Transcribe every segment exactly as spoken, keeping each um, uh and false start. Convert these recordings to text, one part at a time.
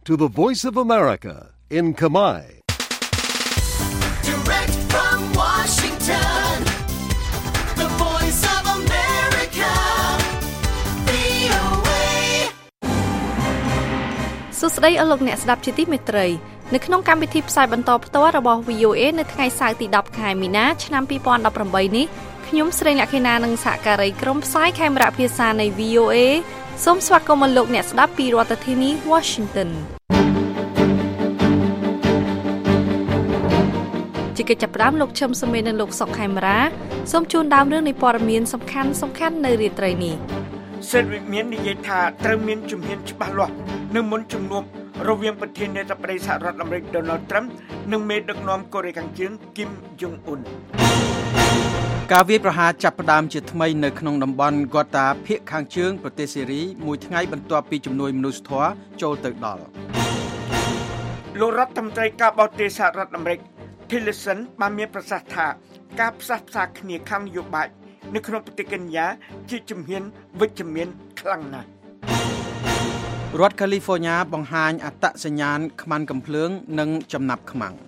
to the Voice of America in Khmer. Direct from Washington, the Voice of America, វី អូ เอសួស្តីអស់លោកអ្នកស្ដាប់ជាទីមេត្រីនៅក្នុងកម្មវិធីផ្សាយបន្តផ្ទាល់របស់ វី អូ เอ នៅថ្ងៃសៅរ៍ទី 10 ខែមីនាឆ្នាំ ពីរពាន់ដប់ប្រាំបីនេះខ្ញុំស្រីអ្នកខេណានិងសហការីក្រុមផ្សាយខេមរៈភាសានៃ វី អូ เอ សូមស្វាគមន៍លោកអ្នកស្ដាប់ពីរដ្ឋធានី Washington ជាកិច្ចចាប់ផ្ដើមលោកឈឹមសុមេននិងលោកសុកខេមរាសូមជូនដើមរឿងនៃព័ត៌មានសំខាន់សំខាន់នៅរាត្រីនេះសិទ្ធិវិមាននិយាយថាត្រូវមានជំហានច្បាស់លាស់នៅមុនជំនួបរវាងប្រធានាធិបតីសហរដ្ឋអាមេរិក Donald Trump និងមេដឹកនាំកូរ៉េខាងជើង Kim Jong Un ការវាយប្រហារចាប់ផ្ដើមជាថ្មីនៅក្នុងតំបន់ Ghouta ភាគខាងជើងប្រទេសសេរីមួយថ្ងៃបន្ទាប់ពីជំនួយមនុស្សធម៌ចូលទៅដល់លោករដ្ឋមន្ត្រីការបរទេសសហរដ្ឋអាមេរិក Tillerson បានមានប្រសាសន៍ថាការផ្សះផ្សាគ្នាខាងនយោបាយនៅក្នុងប្រទេសកេនយ៉ាជាជំហានវិជ្ជមានខ្លាំងណាស់រដ្ឋ California បង្ហាញអត្តសញ្ញាណខ្មាន់កំភ្លើងនិងចំណាប់ខ្មាំង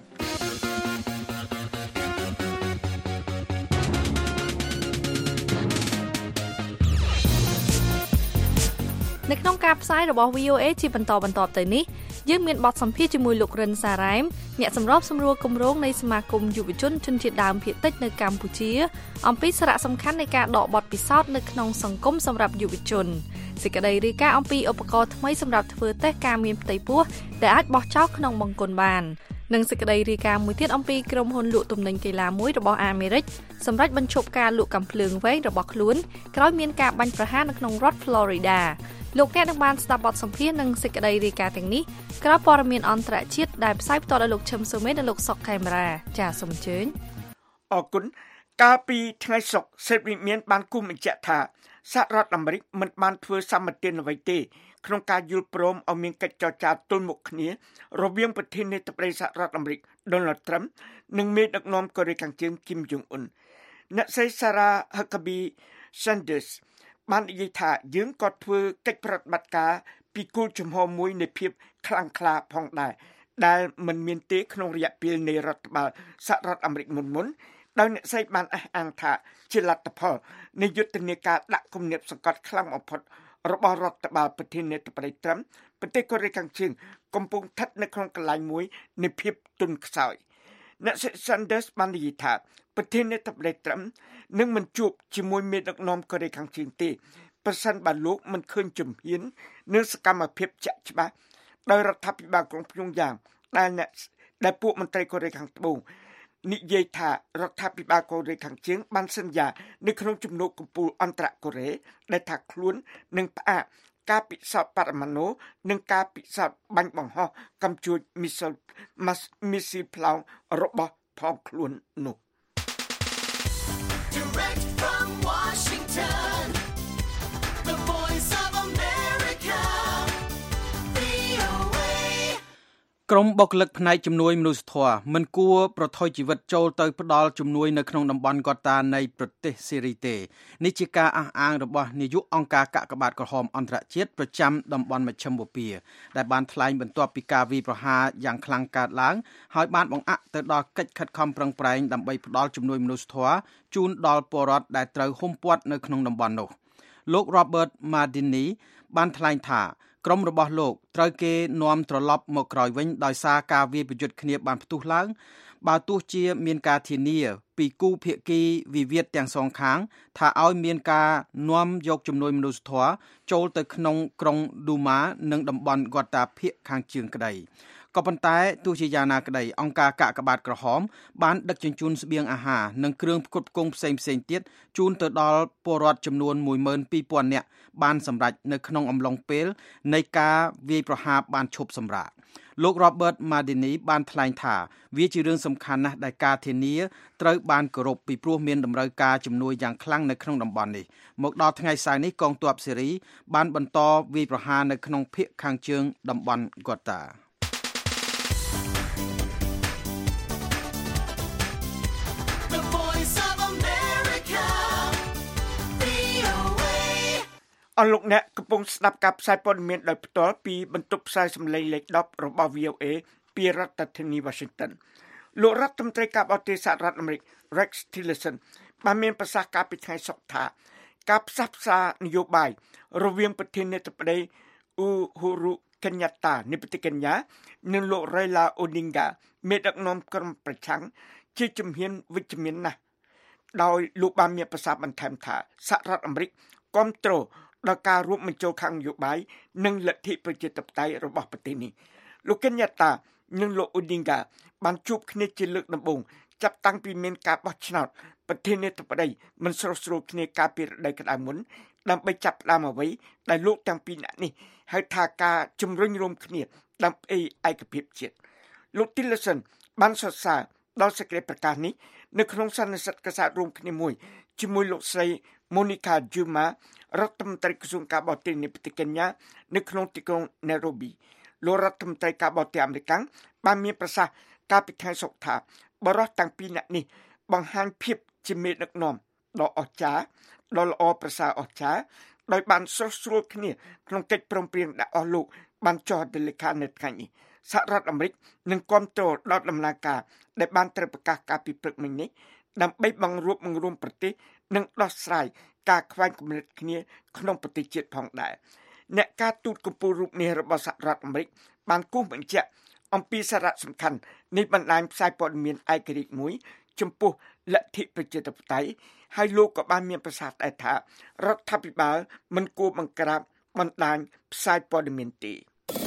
នៅក្នុងការផ្សាយរបស់ វី អូ เอ ជាបន្តបន្ទាប់ទៅនេះយើងមានបទសម្ភាសន៍ជាមួយលោករិនសារ៉ែមអ្នកសម្របសម្រួលគម្រោងនៃសមាគមយុវជនជនជាតិដើមភាគតិចនៅកម្ពុជាអំពីសារៈសំខាន់នៃការដកបទពិសោធន៍នៅក្នុងសង្គមសម្រាប់យុវជនសេចក្តីរាយការណ៍អំពីឧបករណ៍ថ្មីសម្រាប់ធ្វើតេស្តការមានផ្ទៃពោះដែលអាចបោះចោលក្នុងបង្គន់បាននិងសេចក្តីរាយការណ៍មួយទៀតអំពីក្រុមហ៊ុនលក់ទំនិញកីឡាមួយរបស់អាមេរិកសម្រាប់បញ្ឈប់ការលក់កាំភ្លើងវែងរបស់ខ្លួនក្រោយមានការបាញ់ប្រហារនៅក្នុងរដ្ឋ Floridaលោកអ្នកនឹងបានស្ដាប់បទសម្ភាសន៍និងសេចក្តីរាយការណ៍ទាំងនេះក្រោយព័ត៌មានអន្តរជាតិដែលផ្សាយផ្ទាល់ដោយលោកឈឹមសូមេនិងលោកសុកខេមរាចាសសូមអញ្ជើញអរគុណកាលពីថ្ងៃសុក្រសេតវិមានបានគូបញ្ជាក់ថាសហរដ្ឋអាមេរិកមិនបានធ្វើសម្បទានអ្វីទេក្នុងការយល់ព្រមឲ្យមានកិច្ចចរចាទល់មុខគ្នារវាងប្រធានាធិបតីសហរដ្ឋអាមេរិក Donald Trump និងមេដឹកនាំកូរ៉េខាងជើង Kim Jong Un អ្នកស្រី Sarah Huckabee Sanders បាននិយាយថាយើងក៏ធ្វើកិច្ចប្រតិបត្តិការពីគោលជំហរមួយនៃភាពខ្លាំងក្លាផងដែរដែលមិនមានទេក្នុងរយៈពេលនៃរដ្ឋបាលសហរដ្ឋអាមេរិកមុនមុនដោយអ្នកស្រីបានអះអាងថាជាលទ្ធផលនៃយុទ្ធនាការដាក់គំនាបសង្កត់ខ្លាំងបំផុតរបស់រដ្ឋបាលប្រធានាធិបតីត្រាំប្រទេសកូរ៉េខាងជើងកំពុងស្ថិតនៅក្នុងកន្លែងមួយនៃភាពទន់ខ្សោយអ្នកស្រី Sanders បាននិយាយថាប្រធានាធិបតីត្រាំនឹងមិនជួបជាមួយមេដឹកនាំកូរ៉េខាងជើងទេប្រសិនបើលោកមិនឃើញជំហាននិងសកម្មភាពជាក់ច្បាស់ដោយរដ្ឋាភិបាលក្រុងភ្យុំយ៉ាងដែលអ្នកដែលពួកមន្ត្រីកូរ៉េខាងត្បូងនិយាយថារដ្ឋាភិបាលកូរ៉េខាងជើងបានសន្យានៅក្នុងជំនួបកំពូលអន្តរកូរ៉េដែលថាខ្លួននឹងផ្អាកការពិសោធន៍បរមាណុនិងការពិសោធន៍បាញ់បង្ហោះកាំជួចមីស៊ីលមីស៊ីលផ្លោងរបស់ផងខ្លួននោះ Direct from Washington, the Voice of America, វី អូ เอក្រុមបុគ្គលិកផ្នែកជំនួយមនុស្សធម៌មិនគួរប្រថុយជីវិតចូលទៅផ្ដល់ជំនួយនៅក្នុងតំបន់ Ghouta នៃប្រទេសសេរីទេនេះជាការអះអាងរបស់នាយកអង្គការកាកបាទក្រហមអន្តរជាតិប្រចាំតំបន់មជ្ឈិមបូព៌ាដែលបានថ្លែងបន្ទាប់ពីការវាយប្រហារយ៉ាងខ្លាំងកើតឡើងហើយបានបង្អាក់ទៅដល់កិច្ចខិតខំប្រឹងប្រែងដើម្បីផ្ដល់ជំនួយមនុស្សធម៌ជូនដល់ពលរដ្ឋដែលត្រូវហ៊ុមព័ទ្ធនៅក្នុងតំបន់នោះលោក Robert Mardini បានថ្លែងថាក្រុមរបស់លោកត្រូវគេនាំត្រឡប់មកក្រោយវិញដោយសារការវាយប្រយុទ្ធគ្នាបានផ្ទុះឡើងបើទោះជាមានការធានាពីគូភាគីវិវាទទាំងសងខាងថាឲ្យមានការនាំយកជំនួយមនុស្សធម៌ចូលទៅក្នុងក្រុង Duma និងតំបន់ Ghouta ភាគខាងជើងក្តីក៏ប៉ុន្តែទោះជាយ៉ាងណាក្តីអង្គការកាកបាទក្រហមបានដឹកជញ្ជូនស្បៀងអាហារនិងគ្រឿងផ្គត់ផ្គង់ផ្សេងៗទៀតជូនទៅដល់ពលរដ្ឋចំនួន មួយម៉ឺនពីរពាន់ នាក់បានសម្រេចនៅក្នុងអំឡុងពេលនៃការវាយប្រហារបានឈប់សម្រាកលោក Robert Mardini បានថ្លែងថាវាជារឿងសំខាន់ណាស់ដែលការធានាត្រូវបានគោរពពីព្រោះមានតម្រូវការជំនួយយ៉ាងខ្លាំងនៅក្នុងតំបន់នេះមកដល់ថ្ងៃសៅរ៍នេះកងទ័ពសេរីបានបន្តវាយប្រហារនៅក្នុងភាគខាងជើងតំបន់ Ghouta អស់លោកអ្នកកំពុងស្ដាប់ការផ្សាយព័ត៌មានដោយផ្ទាល់ពីបន្ទប់ផ្សាយសម្លេងលេខដប់របស់ V O A ពីរដ្ឋធានី Washington លោករដ្ឋមន្ត្រីការបរទេសសហរដ្ឋអាមេរិក Rex Tillerson បានមានប្រសាសន៍កាលពីថ្ងៃសុក្រថាការផ្សះផ្សានយោបាយរវាងប្រធានាធិបតី Uhuru Kenyatta នៃប្រទេសកេនយ៉ានិងលោក Raila Odinga មេដឹកនាំក្រុមប្រឆាំងជាជំហានវិជ្ជមានណាស់ដោយលោកបានមានប្រសាសន៍បន្ថែមថាសហរដ្ឋអាមេរិកគាំទ្រដល់ការរួមបញ្ចូលខាងនយោបាយនិងលទ្ធិប្រជាធិបតេយ្យរបស់ប្រទេសនេះលោក Kenyatta និងលោក Odinga បានជួបគ្នាជាលើកដំបូងចាប់តាំងពីមានការបោះឆ្នោតប្រធានាធិបតីមិនស្រុះស្រួលគ្នាកាលពីរដូវក្តៅមុនដើម្បីចាប់ផ្ដើមអ្វីដែលលោកទាំងពីរនាក់នេះហៅថាការជំរុញរួមគ្នាដើម្បីឯកភាពជាតិលោក Tillerson បានសរសើរដល់សេចក្តីប្រកាសនេះនៅក្នុងសន្និសីទកាសែតរួមគ្នាមួយជាមួយលោកស្រី Monica Juma រដ្ឋមន្ត្រីក្រសួងការបរទេសនៃប្រទេសកេនយ៉ានៅក្នុងទីក្រុង Nairobi លោករដ្ឋមន្ត្រីការបរទេសអាមេរិកបានមានប្រសាសន៍កាលពីថ្ងៃសុក្រថាបរិះទាំងពីរនាក់នេះបង្ហាញភាពជាមេដឹកនាំដ៏អស្ចារ្យដ៏ល្អប្រសើរអស្ចារ្យដោយបានស្រុះស្រួលគ្នាក្នុងកិច្ចព្រមព្រៀងដែលអស់លោកបានចុះហត្ថលេខានៅថ្ងៃនេះសហរដ្ឋអាមេរិកនឹងគាំទ្រដល់ដំណើរការដែលបានត្រូវប្រកាសកាលពីព្រឹកមិញនេះដើម្បីបង្រួបបង្រួមប្រទេសនិងដោះស្រាយការខ្វែងគំនិតគ្នាក្នុងប្រទេសជាតិផងដែរអ្នកការទូតកំពូលរូបនេះរបស់សហរដ្ឋអាមេរិកបានគូសបញ្ជាក់អំពីសារៈសំខាន់នៃបណ្ដាញផ្សាយព័ត៌មានឯករាជ្យមួយចំពោះលទ្ធិប្រជាធិបតេយ្យហើយលោកក៏បានមានប្រសាសន៍ដែរថារដ្ឋាភិបាលមិនគួរបង្ក្រាបបណ្ដាញផ្សាយព័ត៌មានទេ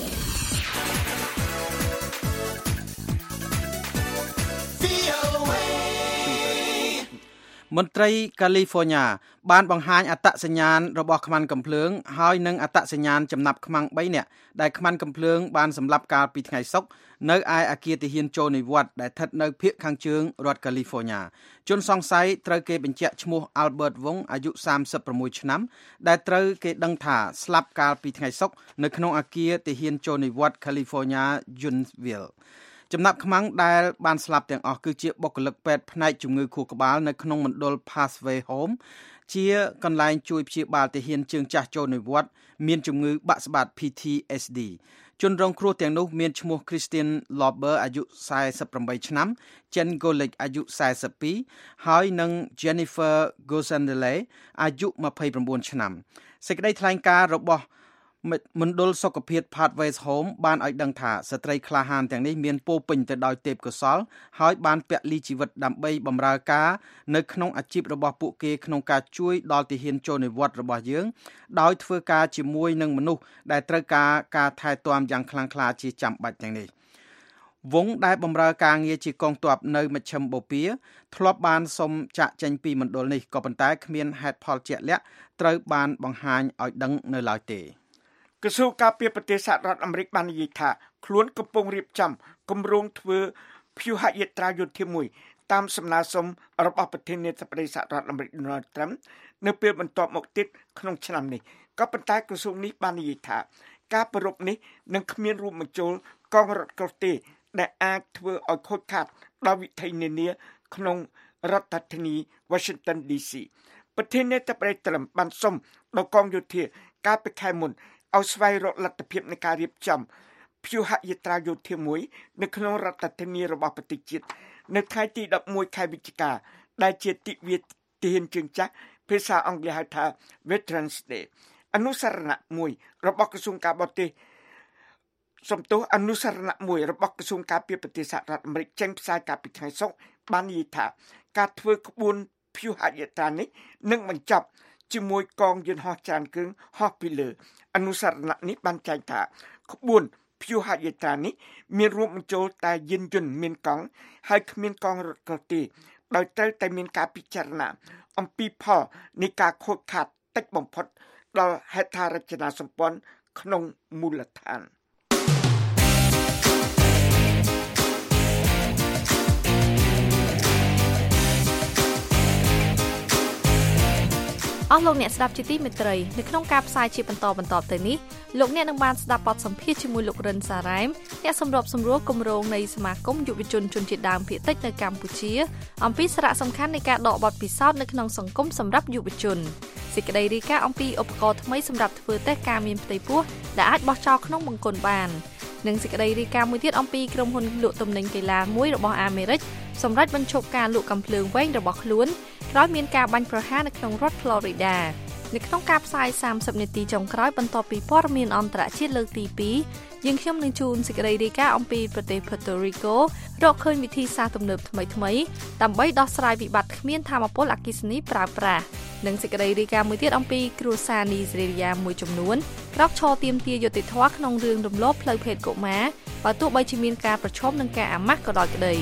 មន្ត្រីកាលីហ្វ័រញ៉ាបានបង្ហាញអត្តសញ្ញាណរបស់ខ្មាន់កំភ្លើងហើយនឹងអត្តសញ្ញាណចំណាប់ខ្មាំងបីនាក់ដែលខ្មាន់កំភ្លើងបានសម្លាប់កាលពីថ្ងៃសុក្រនៅឯអគារទាហានចូលនិវត្តន៍ដែលស្ថិតនៅភាគខាងជើងរដ្ឋកាលីហ្វ័រញ៉ាជនសង្ស័យត្រូវគេបញ្ជាក់ឈ្មោះ Albert Wong អាយុសាមសិបប្រាំមួយឆ្នាំដែលត្រូវគេដឹងថាស្លាប់កាលពីថ្ងៃសុក្រនៅក្នុងអគារទាហានចូលនិវត្តន៍ California Jonesvilleចំណាប់ខ្មាំងដែលបានស្លាប់ទាំងអស់គឺជាបុគ្គលិកពេទ្យផ្នែកជំងឺខួរក្បាលនៅក្នុងមណ្ឌល Pathway Home ជាកន្លែងជួយព្យាបាលទាហានជើងចាស់ចូលនិវត្តន៍មានជំងឺបាក់ស្បាត P T S D ជនរងគ្រោះទាំងនោះមានឈ្មោះ Christian Lauber អាយុសែសិបប្រាំបីឆ្នាំ Jen Golik អាយុសែសិបពីរហើយនិង Jennifer Gosandale អាយុម្ភៃប្រាំបួនឆ្នាំសេចក្តីថ្លែងការណ៍របស់មណ្ឌលសុខភាព Pathway Home បានឲ្យដឹងថាស្ត្រីក្លាហានទាំងនេះមានពោពេញទៅដោយទេពកោសល្យហើយបានពលីជីវិតដើម្បីបម្រើការនៅក្នុងអាជីពរបស់ពួកគេក្នុងការជួយដល់ទាហានចូលនិវត្តន៍របស់យើងដោយធ្វើការជាមួយនឹងមនុស្សដែលត្រូវការការថែទាំយ៉ាងខ្លាំងក្លាជាចាំបាច់ទាំងនេះវងដែលបម្រើការងារជាកងទ័ពនៅមជ្ឈិមបូព៌ាធ្លាប់បានសុំចាក់ចេញពីមណ្ឌលនេះក៏ប៉ុន្តែគ្មានហេតុផលជាក់លាក់ត្រូវបានបង្ហាញឲ្យដឹងនៅឡើយទេក្រសួងការពារប្រទេសសហរដ្ឋអាមេរិកបាននិយាយថាខ្លួនកំពុងរៀបចំគម្រោងធ្វើព្យុហយាត្រាយោធាមួយតាមសំណើសុំរបស់ប្រធានាធិបតីសហរដ្ឋអាមេរិក Donald Trump នៅពេលបន្ទាប់មកទៀតក្នុងឆ្នាំនេះក៏ប៉ុន្តែក្រសួងនេះបាននិយាយថាការប្ររពនេះនឹងគ្មានរួមបញ្ចូលកងរថក្រោះទេដែលអាចធ្វើឲ្យខូចខាតដល់វិថីនានាក្នុងរដ្ឋធានី Washington ឌី សី ប្រធានាធិបតី Trump បានសុំដល់កងយោធាកាលពីខែមុនឲ្យស្វែងរកលទ្ធភាពនៃការរៀបចំព្យុហយាត្រាយោធាមួយនៅក្នុងរដ្ឋធានីរបស់ប្រទេសជាតិនៅថ្ងៃទីដប់មួយខែវិច្ឆិកាដែលជាទិវាទាហានជើងចាស់ភាសាអង់គ្លេសហៅថា Veterans Day អនុសារណៈមួយរបស់ក្រសួងការបរទេសសំទោសអនុសារណៈមួយរបស់ក្រសួងការពារប្រទេសសហរដ្ឋអាមេរិកចេញផ្សាយកាលពីថ្ងៃសុក្របាននិយាយថាការធ្វើក្បួនព្យុហយាត្រានេះនឹងបញ្ចប់ជាមួយកងយន្តហោះច្រើនគ្រឿងហោះពីលើអនុសារណៈនេះបានចែងថាក្បួនព្យុហយាត្រានេះមានរួមបញ្ចូលតែយានយន្តមានកង់ហើយគ្មានកងរថក្រោះទេដោយត្រូវតែមានការពិចារណាអំពីផលនៃការខូចខាតតិចបំផុតដល់ហេដ្ឋារចនាសម្ព័ន្ធក្នុងមូលដ្ឋានអស់លោកអ្នកស្ដាប់ជាទីមេត្រីនៅក្នុងការផ្សាយជាបន្តបន្តទៅនេះលោកអ្នកនឹងបានស្ដាប់បទសម្ភាសន៍ជាមួយលោករិនសារ៉ែមអ្នកសម្របសម្រួលគម្រោងនៃសមាគមយុវជនជនជាតិដើមភាគតិចនៅកម្ពុជាអំពីសារៈសំខាន់នៃការដកបទពិសោធន៍នៅក្នុងសង្គមសម្រាប់យុវជនសសេចក្តីរាយការណ៍អំពីឧបករណ៍ថ្មីសម្រាប់ធ្វើតេស្តការមានផ្ទៃពោះដែលអាចបោះចោលក្នុងបង្គន់បាននិងសេចក្តីរាយការណ៍មួយទៀតអំពីក្រុមហ៊ុនលក់ទំនិញកីឡាមួយរបស់អាមេរិកសម្រាប់បញ្ឈប់ការលក់កាំភ្លើងវែងរបស់ខ្លួនក្រោយមានការបាញ់ប្រហារនៅក្នុងរដ្ឋ Florida នៅក្នុងការផ្សាយសាមសិបនាទីចុងក្រោយបន្ទាប់ពីព័ត៌មានអន្តរជាតិលើកទីពីរយើងខ្ញុំនឹងជូនសេចក្តីរាយការណ៍អំពីប្រទេស Puerto Rico រកឃើញវិធីសាស្ត្រទំនើបថ្មីៗដើម្បីដោះស្រាយវិបត្តិគ្មានថាមពលអគ្គិសនីប្រើប្រាស់និងសេចក្តីរាយការណ៍មួយទៀតអំពីគ្រួសារនីហ្សេរីយ៉ាមួយចំនួនក្រោកឈរទាមទារយុត្តិធម៌ក្នុងរឿងរំលោភផ្លូវភេទកុមារបើទោះបីជាមានការប្រឈមនឹងការអាម៉ាស់ក៏ដោយក្តី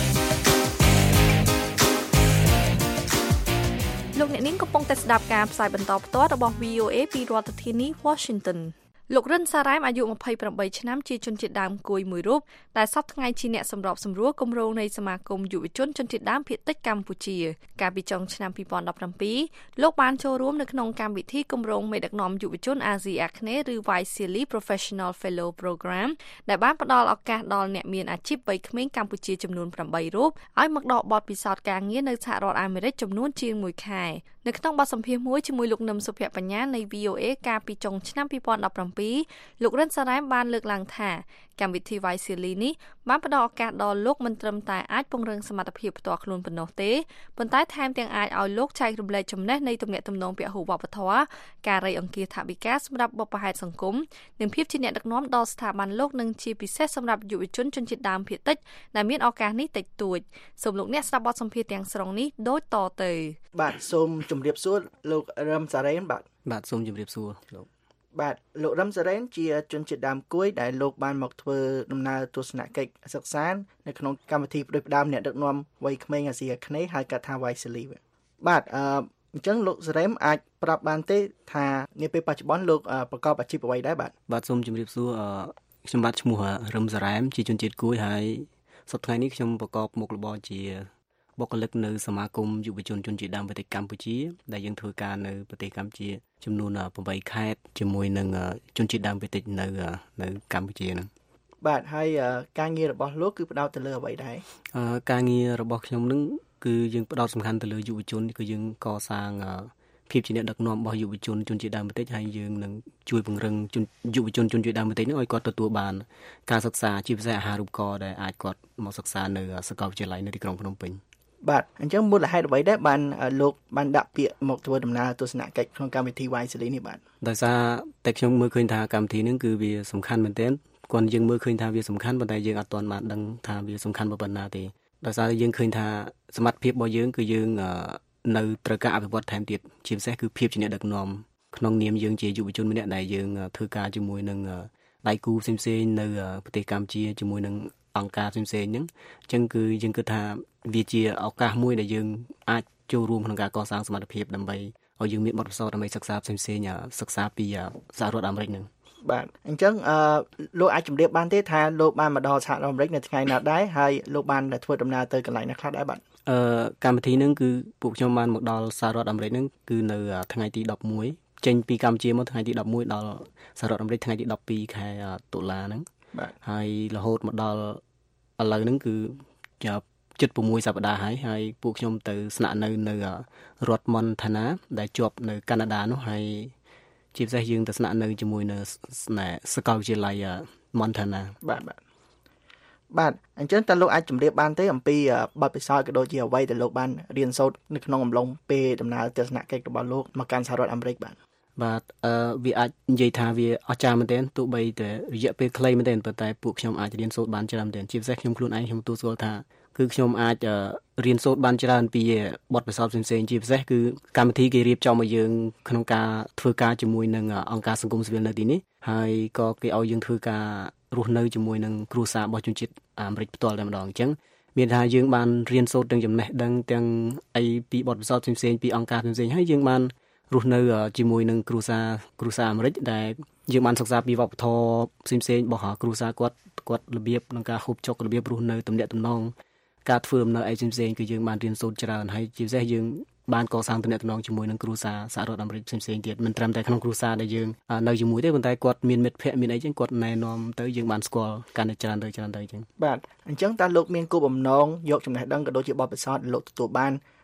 លោកអ្នកនាងកំពុងតែស្ដាប់ការផ្សាយបន្តផ្ទាល់របស់ វី អូ អេ ពីរដ្ឋធានី Washington លោករិនសារ៉ែមអាយុម្ភៃប្រាំបីឆ្នាំជាជនជាតិដើមគួយមួយរូបដែលសប្តាហ៍ថ្ងៃជាអ្នកសម្របសម្រួលគម្រោងនៃសមាគមយុវជនជនជាតិដើមភាគតិចកម្ពុជាកាលពីចុងឆ្នាំពីរពាន់ដប់ប្រាំពីរលោកបានចូលរួមនៅក្នុងកម្មវិធីគម្រោងមេដឹកនាំយុវជនអាស៊ីអាគ្នេយ៍ឬ Y C L I Professional Fellow Program ដែលបានផ្ដល់ឱកាសដល់អ្នកមានអាជីពវ័យក្មេងកម្ពុជាចំនួនប្រាំបីរូបឲ្យមកដកបទពិសោធន៍ការងារនៅសហរដ្ឋអាមេរិកចំនួនជាងមួយខែនៅក្នុងបទសម្ភាសន៍មួយជាមួយលោកនឹមសុភបញ្ញានៃ វី អូ អេ កាលពីចុងឆ្នាំពីរពាន់ដប់ប្រាំពីរលោករិនសារ៉ែមបានលើកឡើងថាកម្មវិធី Y C L I នេះបានផ្ដល់ឱកាសដល់លោកមិនត្រឹមតែអាចពង្រឹងសមត្ថភាពផ្ទាល់ខ្លួនប៉ុណ្ណោះទេប៉ុន្តែថែមទាំងអាចឲ្យលោកចែករំលែកចំណេះនៃទំនាក់ទំនងពហុវប្បធម៌ការរៃអង្គាសថវិកាសម្រាប់បុព្វហេតុសង្គមនិងភាពជាអ្នកដឹកនាំដល់ស្ថាប័នលោកនិងជាពិសេសសម្រាប់យុវជនជនជាតិដើមភាគតិចដែលមានឱកាសនេះតិចតួចសូមលោកអ្នកស្ដាប់បទសម្ភាសន៍ទាំងស្រុងនេះដូចតទៅបាទសូមជម្រាបសួរលោករឹមសារ៉េនបាទបាទសូមជម្រាបសួរលោកបាទលោករឹមសារ៉េនជាជនជាតិដើមគួយដែលលោកបានមកធ្វើដំណើរទស្សនកិច្ចសិក្សានៅក្នុងកម្មវិធីផ្ដួចផ្ដើមអ្នកដឹកនាំវ័យក្មេងអាស៊ីអាគ្នេយ៍ហៅកាត់ថា Y C L I បាទអឺអញ្ចឹងលោកសារ៉េមអាចប្រាប់បានទេថានាពេលបច្ចុប្បន្នលោកប្រកបអាជីពអ្វីដែរបាទបាទសូមជម្រាបសួរខ្ញុំបាទឈ្មោះរឹមសារ៉ែមជាជនជាតិគួយហើយសប្តាហ៍នេះខ្ញុំប្រកបមុខរបរជាបុគ្គលិកនៅសមាគមយុវជនជនជាតិដើមប្រទេសកម្ពុជាដែលយើងធ្វើការនៅប្រទេសកម្ពុជាចំនួនប្រាំបីខេត្តជាមួយនឹងជនជាតិដើមភាគតិចនៅនៅកម្ពុជាហ្នឹងបាទហើយការងាររបស់លោកគឺផ្ដោតទៅលើអ្វីដែរការងាររបស់ខ្ញុំហ្នឹងគឺយើងផ្ដោតសំខាន់ទៅលើយុវជនគឺយើងកសាងភាពជាអ្នកដឹកនាំរបស់យុវជនជនជាតិដើមភាគតិចហើយយើងនឹងជួយពង្រឹងយុវជនជនជាតិដើមភាគតិចហ្នឹងឲ្យគាត់ទទួលបានការសិក្សាជាពិសេសអាហារូបករណ៍ដែលអាចគាត់មកសិក្សានៅសាកលវិទ្យាល័យនៅទីក្រុងភ្នំពេញបាទអញ្ចឹងមូលហេតុអ្វីដែរបានលោកបានដាក់ពាក្យមកធ្វើដំណើរទស្សនកិច្ចក្នុងកម្មវិធី Y C L I នេះបាទដោយសារតែខ្ញុំមើលឃើញថាកម្មវិធីនេះគឺវាសំខាន់មែនទែនគាត់យើងមើលឃើញថាវាសំខាន់ប៉ុន្តែយើងអត់ទាន់បានដឹងថាវាសំខាន់ប៉ុណ្ណាទេដោយសារយើងឃើញថាសមត្ថភាពរបស់យើងគឺយើងនៅត្រូវការអភិវឌ្ឍថែមទៀតជាពិសេសគឺភាពជាអ្នកដឹកនាំក្នុងនាមយើងជាយុវជនម្នាក់ដែលយើងធ្វើការជាមួយនឹងដៃគូផ្សេងៗនៅប្រទេសកម្ពុជាជាមួយនឹងអង្គការផ្សេងៗហ្នឹងអញ្ចឹងគឺយើងគិតថាវាជាឱកាសមួយដែលយើងអាចចូលរួមក្នុងការកសាងសមត្ថភាពដើម្បីឲ្យយើងមានបទពិសោធន៍ដើម្បីសិក្សាផ្សេងៗសិក្សាពីសហរដ្ឋអាមេរិកហ្នឹងបាទអញ្ចឹងអឺលោកអាចជម្រាបបានទេថាលោកបានមកដល់សហរដ្ឋអាមេរិកនៅថ្ងៃណាដែរហើយលោកបានធ្វើដំណើរទៅកន្លែងណាខ្លះដែរបាទអឺកម្មវិធីហ្នឹងគឺពួកខ្ញុំបានមកដល់សហរដ្ឋអាមេរិកហ្នឹងគឺនៅថ្ងៃទីដប់មួយចេញពីកម្ពុជាមកថ្ងៃទីដប់មួយដល់សហរដ្ឋអាមេរិកថ្ងៃទីដប់ពីរខែតុលាហ្នឹងបាទហើយរហូតមកដល់ឥឡូវហ្នឹងគឺចាប់ជិត៦សប្តាហ៍ហើយហើយពួកខ្ញុំទៅស្នាក់នៅនៅរដ្ឋ Montana ដែលជាប់នៅកាណាដានោះហើយជាពិសេសយើងទៅស្នាក់នៅជាមួយនៅសាកលវិទ្យាល័យ Montana បាទបាទបាទអញ្ចឹងតើលោកអាចជម្រាបបានទេអំពីបទពិសោធន៍ក៏ដូចជាអ្វីដែលលោកបានរៀនសូត្រនៅក្នុងអំឡុងពេលដំណើរទស្សនកិច្ចរបស់លោកមកកាន់សហរដ្ឋអាមេរិកបាទបាទអឺវាអាចនិយាយថាវាអស្ចារ្យមែនទែនទោះបីតែរយៈពេលខ្លីមែនទែនប៉ុន្តែពួកខ្ញុំអាចរៀនសូត្របានច្រើនមែនទែនជាពិសេសខ្ញុំខ្លួនឯងខ្ញុំទូស្គាល់ថាគឺខ្ញុំអាចរៀនសូត្របានច្រើនពីបទពិសោធន៍ផ្សេងៗជាពិសេសគឺកម្មវិធីគេរៀបចំឲ្យយើងក្នុងការធ្វើការជាមួយនឹងអង្គការសង្គមស៊ីវិលនៅទីនេះហើយក៏គេឲ្យយើងធ្វើការរស់នៅជាមួយនឹងគ្រួសាររបស់ជនជាតិអាមេរិកផ្ទាល់តែម្ដងអញ្ចឹងមានថាយើងបានរៀនសូត្រទាំងចំណេះដឹងទាំងអីពីបទពិសោធន៍ផ្សេងៗពីអង្គការផ្សេងៗហើយយើងបានរស់នៅជាមួយនឹងគ្រួសារគ្រួសារអាមេរិកដែលយើងបានសិក្សាពីវប្បធម៌ផ្សេងៗរបស់គ្រួសារគាត់គាត់របៀបក្នុងការហូបចុករបៀបរស់នៅទំនាក់ទំនងការធ្វើដំណើរអីផ្សេងៗគឺយើងបានរៀនសូត្រច្រើនហើយជាពិសេសយើងបានកសាងទំនាក់ទំនងជាមួយនឹងគ្រួសារសហរដ្ឋអាមេរិកផ្សេងៗទៀតមិនត្រឹមតែក្នុងគ្រួសារដែលយើងនៅជាមួយទេប៉ុន្តែគាត់មានមិត្តភ័ក្តិមានអីចឹងគាត់ណែនាំទៅយើងបានស្គាល់កាន់តែច្រើនទៅច្រើនទៅចឹងបាទអញ្ចឹងតើលោកមានគោលបំណងយកចំណេះដឹងក៏ដូចជាបទពិសោធន៍លោកទទួលបាន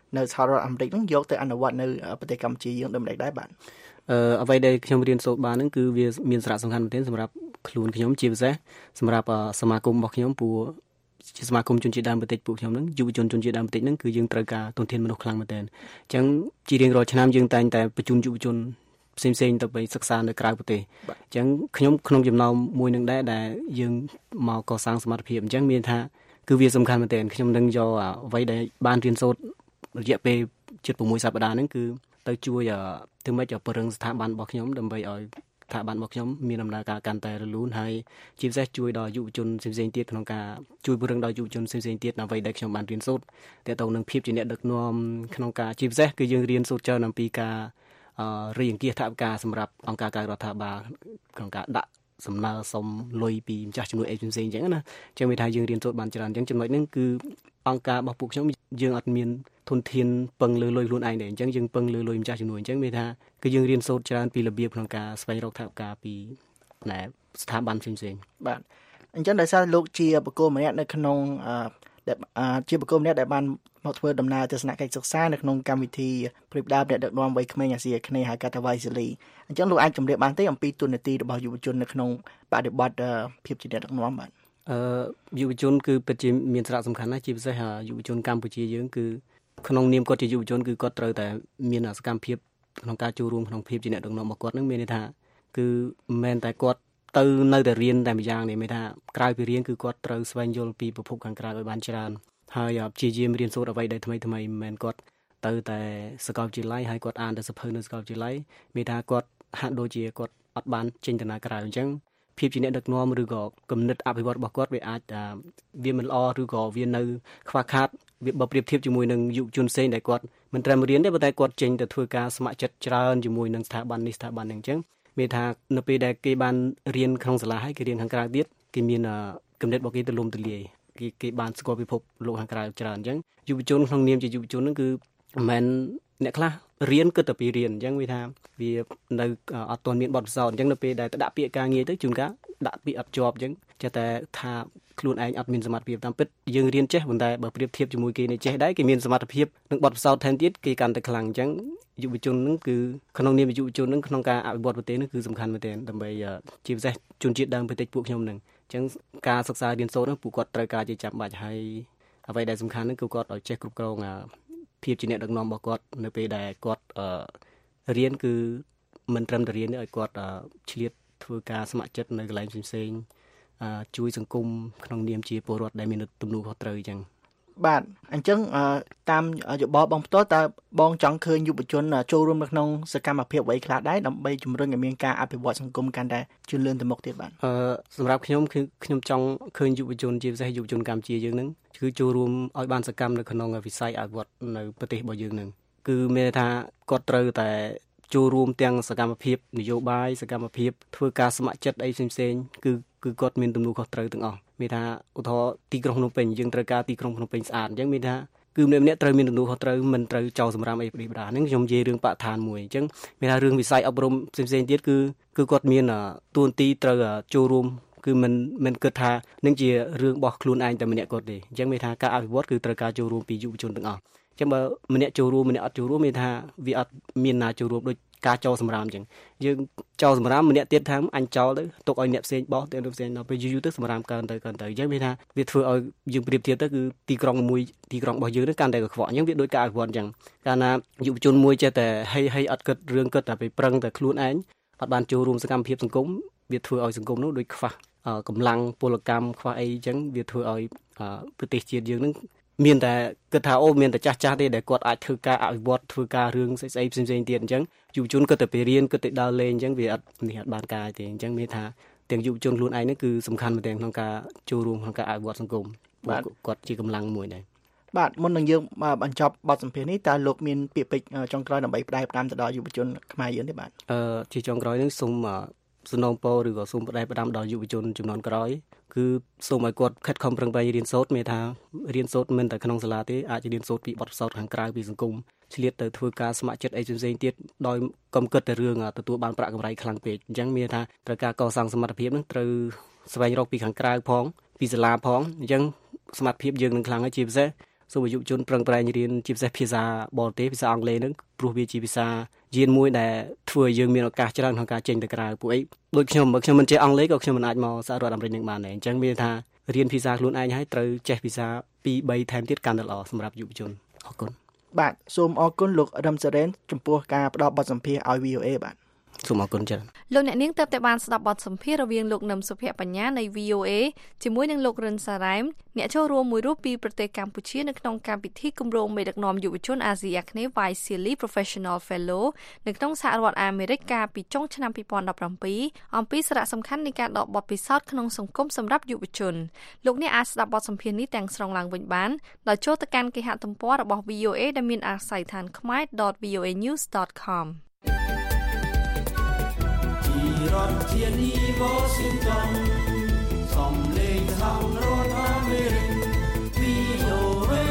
នៅសហរដ្ឋអាមេរិកហ្នឹងយកទៅអនុវត្តនៅប្រទេសកម្ពុជាយើងដូចម្ដេចដែរបាទអឺអ្វីដែលខ្ញុំរៀនសូត្របានហ្នឹងគឺវាមានសារៈសំខាន់មែនទែនសម្រាប់ខ្លួនខ្ញុំជាពិសេសសម្រាប់សមាគមរបស់ខ្ញុំព្រោះជាសមាគមជនជាតិដើមភាគតិចពួកខ្ញុំហ្នឹងយុវជនជនជាតិដើមភាគតិចហ្នឹងគឺយើងត្រូវការទុនធានមនុស្សខ្លាំងមែនទែនអញ្ចឹងជារៀងរាល់ឆ្នាំយើងតែងតែបញ្ជូនយុវជនផ្សេងផ្សេងទៅសិក្សានៅក្រៅប្រទេសអញ្ចឹងខ្ញុំក្នុងចំណោមមួយនឹងដែរដែលយើងមកកសាងសមត្ថភាពអញ្ចឹងមានថាគឺវាសំខាន់មែនទែនខ្ញុំនឹងយកអ្វីដែលបានរៀនសូត្ររយៈពេលជិត6សប្តាហ៍ហ្នឹងគឺទៅជួយធ្វើម៉េចឲ្យពង្រឹងស្ថាប័នរបស់ខ្ញុំដើម្បីឲ្យស្ថាប័នរបស់ខ្ញុំមានដំណើរការកាន់តែរលូនហើយជាពិសេសជួយដល់យុវជនផ្សេងៗទៀតក្នុងការជួយពង្រឹងដល់យុវជនផ្សេងៗទៀតអ្វីដែលខ្ញុំបានរៀនសូត្រទាក់ទងនឹងភាពជាអ្នកដឹកនាំក្នុងការជាពិសេសគឺយើងរៀនសូត្រច្រើនអំពីការអឺរៀបអង្គាសថវិកាសម្រាប់អង្គការក្រៅរដ្ឋាភិបាលក្នុងការដាក់សំណើសុំលុយពីម្ចាស់ជំនួយអេផ្សេងៗអញ្ចឹងណាអញ្ចឹងមានថាយើងរៀនសូត្របានច្រើនអញ្ចឹងចំណុចហ្នឹងគឺអង្គការរបស់ពួកខ្ញុំយើងអត់មានធនធានពឹងលើលុយខ្លួនឯងទេអញ្ចឹងយើងពឹងលើលុយម្ចាស់ជំនួយអញ្ចឹងមានថាគឺយើងរៀនសូត្រច្រើនពីរបៀបក្នុងការស្វែងរកថវិកាពីណែស្ថាប័នផ្សេងៗបាទអញ្ចឹងដោយសារលោកជាបកគោម្នាក់នៅក្នុងអឺជាបកគោម្នាក់ដែលបានមកធ្វើដំណើរទស្សនកិច្ចសិក្សានៅក្នុងកម្មវិធីព្រៀបដើមអ្នកដឹកនាំវ័យក្មេងអាស៊ីអាគ្នេយ៍ហៅកាត់ថា Wisely អញ្ចឹងលោកអាចជម្រាបបានទេអំពីទូនាទីរបស់យុវជននៅក្នុងបដិបត្តិភាពជាអ្នកដឹកនាំបាទអឺយុវជនគឺពិតជាមានសារៈសំខាន់ណាស់ជាពិសេសយុវជនកម្ពុជាយើងគឺក្នុងនាមគាត់ជាយុវជនគឺគាត់ត្រូវតែមានសកម្មភាពក្នុងការចូលរួមក្នុងភាពជាអ្នកដឹកនាំរបស់គាត់នឹងមានន័យថាគឺមិនមែនតែគាត់ទៅនៅតែរៀនតែម្យ៉ាងនេះមានថាក្រៅពីរៀនគឺគាត់ត្រូវស្វែងយល់ពីប្រភពខាងក្រៅឲ្យបានច្រើនហើយព្យាយាមរៀនសូត្រអ្វីដែលថ្មីថ្មីមិនមែនគាត់ទៅតែសាកលវិទ្យាល័យហើយគាត់អានតែសៀវភៅនៅសាកលវិទ្យាល័យមានថាគាត់ហាក់ដូចជាគាត់អត់បានចេញទៅណាក្រៅអញ្ចឹងភាពជាអ្នកដឹកនាំឬក៏គំនិតអភិវឌ្ឍរបស់គាត់វាអាចវាមិនល្អឬក៏វានៅខ្វះខាតវាបើប្រៀបធៀបជាមួយនឹងយុវជនផ្សេងដែលគាត់មិនត្រឹមរៀនទេប៉ុន្តែគាត់ចេញទៅធ្វើការស្ម័គ្រចិត្តច្រើនជាមួយនឹងស្ថាប័ននេះស្ថាប័ននេះអញ្ចឹងមានថានៅពេលដែលគេបានរៀនក្នុងសាលាហើយគេរៀនខាងក្រៅទៀតគេមានគំនិតរបស់គេទូលំទូលាយគេគេបានស្គាល់ពិភពលោកខាងក្រៅច្រើនអញ្ចឹងយុវជនក្នុងនាមជាយុវជនហ្នឹងគឺមិនអ្នកខ្លះរៀនគិតតែពីរៀនអញ្ចឹងវាថាវានៅអត់ទាន់មានបទពិសោធន៍អញ្ចឹងនៅពេលដែលទៅដាក់ពាក្យការងារទៅជួនកាលដាក់ពាក្យអត់ជាប់អញ្ចឹងចេះតែថាខ្លួនឯងអត់មានសមត្ថភាពតាមពិតយើងរៀនចេះប៉ុន្តែបើប្រៀបធៀបជាមួយគេនេះចេះដែរគេមានសមត្ថភាពនិងបទពិសោធន៍ថែមទៀតគេកាន់តែខ្លាំងអញ្ចឹងយុវជនហ្នឹងគឺក្នុងនាមយុវជនហ្នឹងក្នុងការអភិវឌ្ឍប្រទេសហ្នឹងគឺសំខាន់មែនទែនដើម្បីជាពិសេសជនជាតិដើមភាគតិចពួកខ្ញុំហ្នឹងអញ្ចឹងការសិក្សារៀនសូត្រហ្នឹងពួកគាត់ត្រូវការជាចាំបាច់ហើយអ្វីដែលសំខាន់ហ្នឹងគឺគាត់ឲ្យចេះគ្រប់គ្រងភាពជាអ្នកដឹកនាំរបស់គាត់នៅពេលដែលគាត់រៀនគឺមិនត្រឹមតែរៀនទេឲ្យគាត់ឆ្លៀតធ្វើការស្ម័គ្រចិត្តនៅកន្លែងផ្សេងៗជួយសង្គមក្នុងនាមជាពលរដ្ឋដែលមានទំនួលខុសត្រូវអញ្ចឹងបាទអញ្ចឹងតាមយោបល់បងផ្ទាល់តើបងចង់ឃើញយុវជនចូលរួមនៅក្នុងសកម្មភាពអ្វីខ្លះដែរដើម្បីជំរុញឲ្យមានការអភិវឌ្ឍសង្គមកាន់តែជឿនលឿនទៅមុខទៀតបាទអឺសម្រាប់ខ្ញុំគឺខ្ញុំចង់ឃើញយុវជនជាពិសេសយុវជនកម្ពុជាយើងហ្នឹងគឺចូលរួមឲ្យបានសកម្មនៅក្នុងវិស័យអភិវឌ្ឍនៅប្រទេសរបស់យើងហ្នឹងគឺមានថាគាត់ត្រូវតែចូលរួមទាំងសកម្មភាពនយោបាយសកម្មភាពធ្វើការស្ម័គ្រចិត្តអីផ្សេងៗគឺគឺគាត់មានទំនួលខុសត្រូវទាំងអស់មានថាឧទាហរណ៍ទីក្រុងភ្នំពេញយើងត្រូវការទីក្រុងភ្នំពេញស្អាតអញ្ចឹងមានថាគឺម្នាក់ម្នាក់ត្រូវមានទំនួលខុសត្រូវមិនត្រូវចោលសម្រាមអីប្រទេសបដាហ្នឹងខ្ញុំនិយាយរឿងបរិស្ថានមួយអញ្ចឹងមានថារឿងវិស័យអប់រំផ្សេងៗទៀតគឺគឺគាត់មានទួនាទីត្រូវចូលរួមគឺមិនមិនគិតថានឹងជារឿងរបស់ខ្លួនឯងតែម្នាក់គាត់ទេអញ្ចឹងមានថាការអភិវឌ្ឍគឺត្រូវការចូលរួមពីយុវជនទាំងអស់អញ្ចឹងបើម្នាក់ចូលរួមម្នាក់អត់ចូលរួមមានថាវាអត់មានណាចូលរួមដូចការចោលសម្រាមអញ្ចឹងយើងចោលសម្រាមម្នាក់ទៀតថាអញចោលទៅទុកឲ្យអ្នកផ្សេងបោះទៅផ្សេងដល់ពេលយូរយូរទៅសម្រាមកើនទៅកើនទៅអញ្ចឹងវាថាវាធ្វើឲ្យយើងប្រៀបធៀបទៅគឺទីក្រុងមួយទីក្រុងរបស់យើងនឹងកាន់តែកខ្វក់អញ្ចឹងវាដូចការអភិវឌ្ឍអញ្ចឹងកាលណាយុវជនមួយចេះតែហីហីអត់គិតរឿងគិតតែไปប្រឹងតែខ្លួនឯងអត់បានចូលរួមសកម្មភាពសង្គមវាធ្វើឲ្យសង្គមនោះដូចខ្វះកម្លាំងពលកម្មខ្វះអីអញ្ចឹងវាធ្វើឲ្យប្រទេសជាតិយើងនឹងមានតែគិតថាអូមានតែចាស់ចាស់ទេដែលគាត់អាចធ្វើការអភិវឌ្ឍធ្វើការរឿងស្អីផ្សេងផ្សេងទៀតអញ្ចឹងយុវជនគាត់ទៅរៀនគាត់ទៅដើរលេងអញ្ចឹងវាអត់នេះអត់បានការទេអញ្ចឹងមានថាទាំងយុវជនខ្លួនឯងនេះគឺសំខាន់មែនទែនក្នុងការចូលរួមក្នុងការអភិវឌ្ឍសង្គមបាទគាត់ជាកម្លាំងមួយដែរបាទមុននឹងយើងបញ្ចប់បទសម្ភាសន៍នេះតើលោកមានពាក្យពេចន៍ចុងក្រោយដើម្បីផ្ដាយផ្ដាំទៅដល់យុវជនខ្មែរយើងទេបាទអឺជាចុងក្រោយនេះសូមសំណូមពរឬក៏សូមផ្ដាយផ្ដាំដល់យុវជនចំនួនក្រោយគឺសូមឲ្យគាត់ខិតខំប្រឹងប្រែងរៀនសូត្រមានថារៀនសូត្រមិនតែក្នុងសាលាទេអាចរៀនសូត្រពីបទពិសោធន៍ខាងក្រៅពីសង្គមឆ្លៀតទៅធ្វើការស្ម័គ្រចិត្តអីផ្សេងៗទៀតដោយកុំគិតតែរឿងទទួលបានប្រាក់កម្រៃខ្លាំងពេកអញ្ចឹងមានថាត្រូវការកសាងសមត្ថភាពនឹងត្រូវស្វែងរកពីខាងក្រៅផងពីសាលាផងអញ្ចឹងសមត្ថភាពយើងនឹងខ្លាំងហើយជាពិសេសសូមឲ្យយុវជនប្រឹងប្រែងរៀនជាពិសេសភាសាបរទេសភាសាអង់គ្លេសហ្នឹងព្រោះវាជាភាសាយានមួយដែលធ្វើឲ្យយើងមានឱកាសច្រើនក្នុងការចេញទៅក្រៅពួកអីដូចខ្ញុំបើខ្ញុំមិនចេះអង់គ្លេសក៏ខ្ញុំមិនអាចមកសហរដ្ឋអាមេរិកនឹងបានដែរអញ្ចឹងមានថារៀនភាសាខ្លួនឯងហើយត្រូវចេះភាសាពីរបីថែមទៀតកាន់តែល្អសម្រាប់យុវជនអរគុណបាទសូមអរគុណលោករឹមសរ៉េនចំពោះការផ្ដល់បទសម្ភាសន៍ឲ្យ វី អូ អេ បាទសូមអរគុណច្រើនលោកអ្នកនាងទើបតែបានស្ដាប់បទសម្ភាសន៍រវាងលោកនឹមសុភ័ក្របញ្ញានៃ វី អូ អេ ជាមួយនឹងលោករិនសារ៉ែមអ្នកចូលរួមមួយរូបពីប្រទេសកម្ពុជានៅក្នុងកម្មវិធីគម្រោងមេដឹកនាំយុវជនអាស៊ីអាគ្នេយ៍ Vaisili Professional Fellow នៅក្នុងសហរដ្ឋអាមេរិកកាលពីចុងឆ្នាំពីរពាន់ដប់ប្រាំពីរអំពីសារៈសំខាន់នៃការដកបទពិសោធន៍ក្នុងសង្គមសម្រាប់យុវជនលោកអ្នកអាចស្ដាប់បទសម្ភាសន៍នេះទាំងស្រុងឡើងវិញបានដោយចូលទៅកាន់គេហទំព័ររបស់ វី អូ អេ ដែលមានអាស័យដ្ឋាន khmae dot v o a news dot com Tieni Washington សំឡេងសហរដ្ឋអាមេរិក វី អូ អេ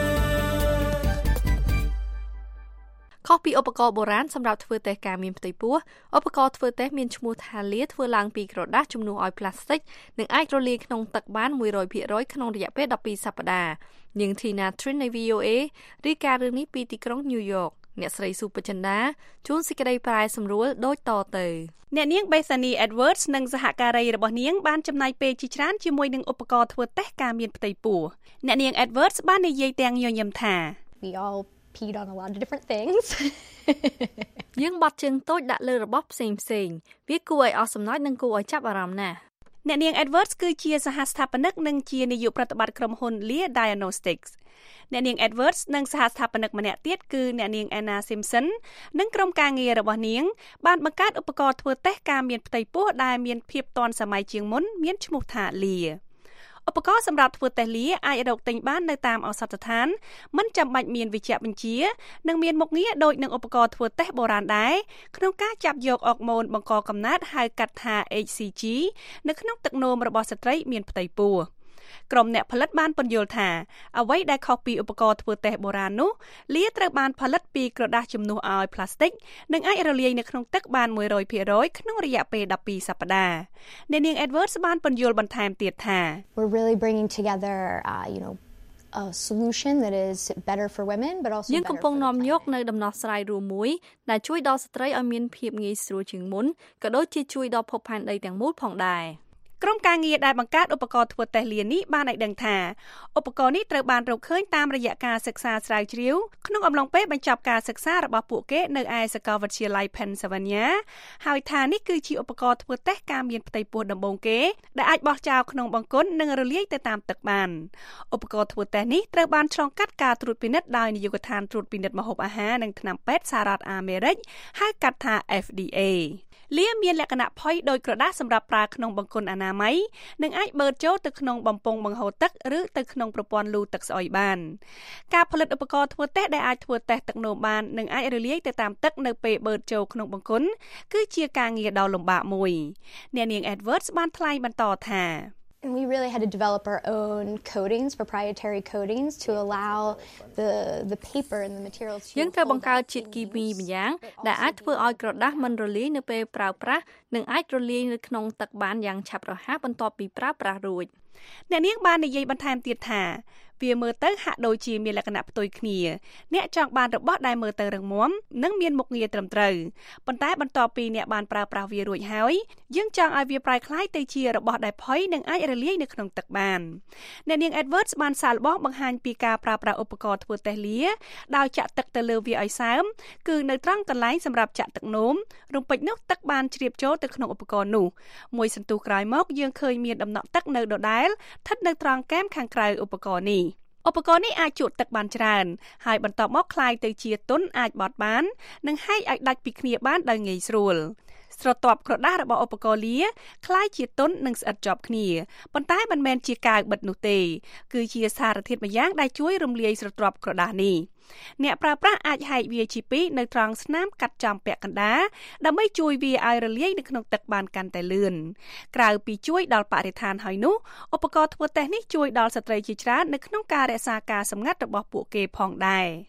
ខុសពីឧបករណ៍បុរាណសម្រាប់ធ្វើតេស្តការមានផ្ទៃពោះឧបករណ៍ធ្វើតេស្តមានឈ្មោះថាលាធ្វើឡើងពីក្រដាសជំនួសឲ្យផ្លាស្ទិកនិងអាចរលាយក្នុងទឹកបាន មួយរយភាគរយ ក្នុងរយៈពេលដប់ពីរសប្តាហ៍នាង Tina Trin នៃ វី អូ អេ រាយការណ៍រឿងនេះពីទីក្រុង New Yorkអ្នកស្រីស៊ូបចិន្តាជួនសេចក្តីប្រែសម្រួលដូចតទៅអ្នកនាង Bethany Edwards និងសហការីរបស់នាងបានចំណាយពេលជាច្រើនជាមួយនឹងឧបករណ៍ធ្វើតេស្តការមានផ្ទៃពោះអ្នកនាង Edwards បាននិយាយទាំងញញឹមថា We all peed on a lot of different things យើងបត់ជើងតូចដាក់លើរបស់ផ្សេងផ្សេងវាគួរឲ្យអស់សំណើចនិងគួរឲ្យចាប់អារម្មណ៍ណាស់អ្នកនាង Edwards គឺជាសហស្ថាបនិកនិងជានាយកប្រតិបត្តិក្រុមហ៊ុន Lear Diagnosticsអ្នកនាង Edwards និងសហស្ថាបនិកម្នាក់ទៀតគឺអ្នកនាង Anna Simpson និងក្រុមការងាររបស់នាងបានបង្កើតឧបករណ៍ធ្វើតេស្តការមានផ្ទៃពោះដែលមានភាពទាន់សម័យជាងមុនមានឈ្មោះថា Lear ឧបករណ៍សម្រាប់ធ្វើតេស្ត Lear អាចរកទិញបាននៅតាមឱសថស្ថានមិនចាំបាច់មានវេជ្ជបញ្ជានិងមានមុខងារដូចនឹងឧបករណ៍ធ្វើតេស្តបុរាណដែរក្នុងការចាប់យកអរម៉ូនបង្កកំណើតហៅកាត់ថា H C G នៅក្នុងទឹកនោមរបស់ស្ត្រីមានផ្ទៃពោះក្រុមអ្នកផលិតបានពន្យល់ថាអ្វីដែលខុសពីឧបករណ៍ធ្វើតេស្តបុរាណនោះលាត្រូវបានផលិតពីក្រដាសជំនួសឲ្យផ្លាស្ទិកនិងអាចរលាយនៅក្នុងទឹកបាន មួយរយភាគរយ ក្នុងរយៈពេលដប់ពីរសប្តាហ៍អ្នកនាង Edwards បានពន្យល់បន្ថែមទៀតថា We're really bringing together uh, you know a solution that is better for women but also យើងកំពុងនាំយកនៅដំណោះស្រាយរួមមួយដែលជួយដល់ស្ត្រីឲ្យមានភាពងាយស្រួលជាងមុនក៏ដូចជាជួយដល់ភពផែនដីទាំងមូលផងដែរក្រុមការងារដែលបង្កើតឧបករណ៍ធ្វើតេស្តលាននេះបានឲ្យដឹងថាឧបករណ៍នេះត្រូវបានរកឃើញតាមរយៈការសិក្សាស្រាវជ្រាវក្នុងអំឡុងពេលបញ្ចប់ការសិក្សារបស់ពួកគេនៅឯសាកលវិទ្យាល័យ Pennsylvania ហើយថានេះគឺជាឧបករណ៍ធ្វើតេស្តការមានផ្ទៃពោះដំបូងគេដែលអាចបោះចោលក្នុងបង្គន់និងរលាយទៅតាមទឹកបានឧបករណ៍ធ្វើតេស្តនេះត្រូវបានឆ្លងកាត់ការត្រួតពិនិត្យដោយនាយកដ្ឋានត្រួតពិនិត្យម្ហូបអាហារនិងថ្នាំពេទ្យសហរដ្ឋអាមេរិកហៅកាត់ថា F D Aលាមានលក្ខណៈផុយដោយក្រដាសសម្រាប់ប្រើក្នុងបង្គន់អនាម័យនិងអាចបឺតចូលទៅក្នុងបំពង់បង្ហូរទឹកឬទៅក្នុងប្រព័ន្ធលូទឹកស្អុយបានការផលិតឧបករណ៍ធ្វើតេស្តដែលអាចធ្វើតេស្តទឹកនោមបាននិងអាចរលាយទៅតាមទឹកនៅពេលបឺតចូលក្នុងបង្គន់គឺជាការងារដ៏លំបាកមួយអ្នកនាង Edwards បានថ្លែងបន្តថា And we really had to develop our own coatings, proprietary coatings, to allow the the paper and the materials to យើងត្រូវបង្កើតជាតិគីមីម្យ៉ាងដែលអាចធ្វើឲ្យក្រដាសមិនរលាយនៅពេលប្រើប្រាស់និងអាចរលាយនៅក្នុងទឹកបានយ៉ាងឆាប់រហ័សបន្ទាប់ពីប្រើប្រាស់រួចអ្នកនាងបាននិយាយបន្ថែមទៀតថាវាមើលទៅហាក់ដូចជាមានលក្ខណៈផ្ទុយគ្នាអ្នកចង់បានរបស់ដែលមើលទៅរឹងមាំនិងមានមុខងារត្រឹមត្រូវប៉ុន្តែបន្ទាប់ពីអ្នកបានប្រើប្រាស់វារួចហើយយើងចង់ឲ្យវាប្រែក្លាយទៅជារបស់ដែលផុយនិងអាចរលាយនៅក្នុងទឹកបានអ្នកនាង Edwards បានសាកល្បងបង្ហាញពីការប្រើប្រាស់ឧបករណ៍ធ្វើតេស្តលាដោយចាក់ទឹកទៅលើវាឲ្យសើមគឺនៅត្រង់កន្លែងសម្រាប់ចាក់ទឹកនោមរំពេចនោះទឹកបានជ្រាបចូលទៅក្នុងឧបករណ៍នោះមួយសន្ទុះក្រោយមកយើងឃើញមានដំណក់ទឹកនៅដដែលស្ថិតនៅត្រង់កែមខាងក្រៅឧបករណ៍នេះឧបករណ៍នេះអាចជក់ទឹកបានច្រើនហើយបន្ទាប់មកคล้ายទៅជាទន់អាចបត់បាននិងហែកឲ្យដាច់ពីគ្នាបានដោយងាយស្រួលស្រទាប់ក្រដាសរបស់ឧបករណ៍លាคล้ายជាទន់និងស្អិតជាប់គ្នាប៉ុន្តែមិនមែនជាកាវបិទនោះទេគឺជាសារធាតុម្យ៉ាងដែលជួយរំលាយស្រទាប់ក្រដាសនេះអ្នកប្រើប្រាស់អាចហែកវាជាពីរនៅត្រង់ស្នាមកាត់ចំពាក់កណ្ដាលដើម្បីជួយវាឲ្យរលាយនៅក្នុងទឹកបានកាន់តែលឿនក្រៅពីជួយដល់បរិស្ថានហើយនោះឧបករណ៍ធ្វើតេស្តនេះជួយដល់ស្ត្រីជាច្រើននៅក្នុងការរក្សាការសម្ងាត់របស់ពួកគេផងដែរ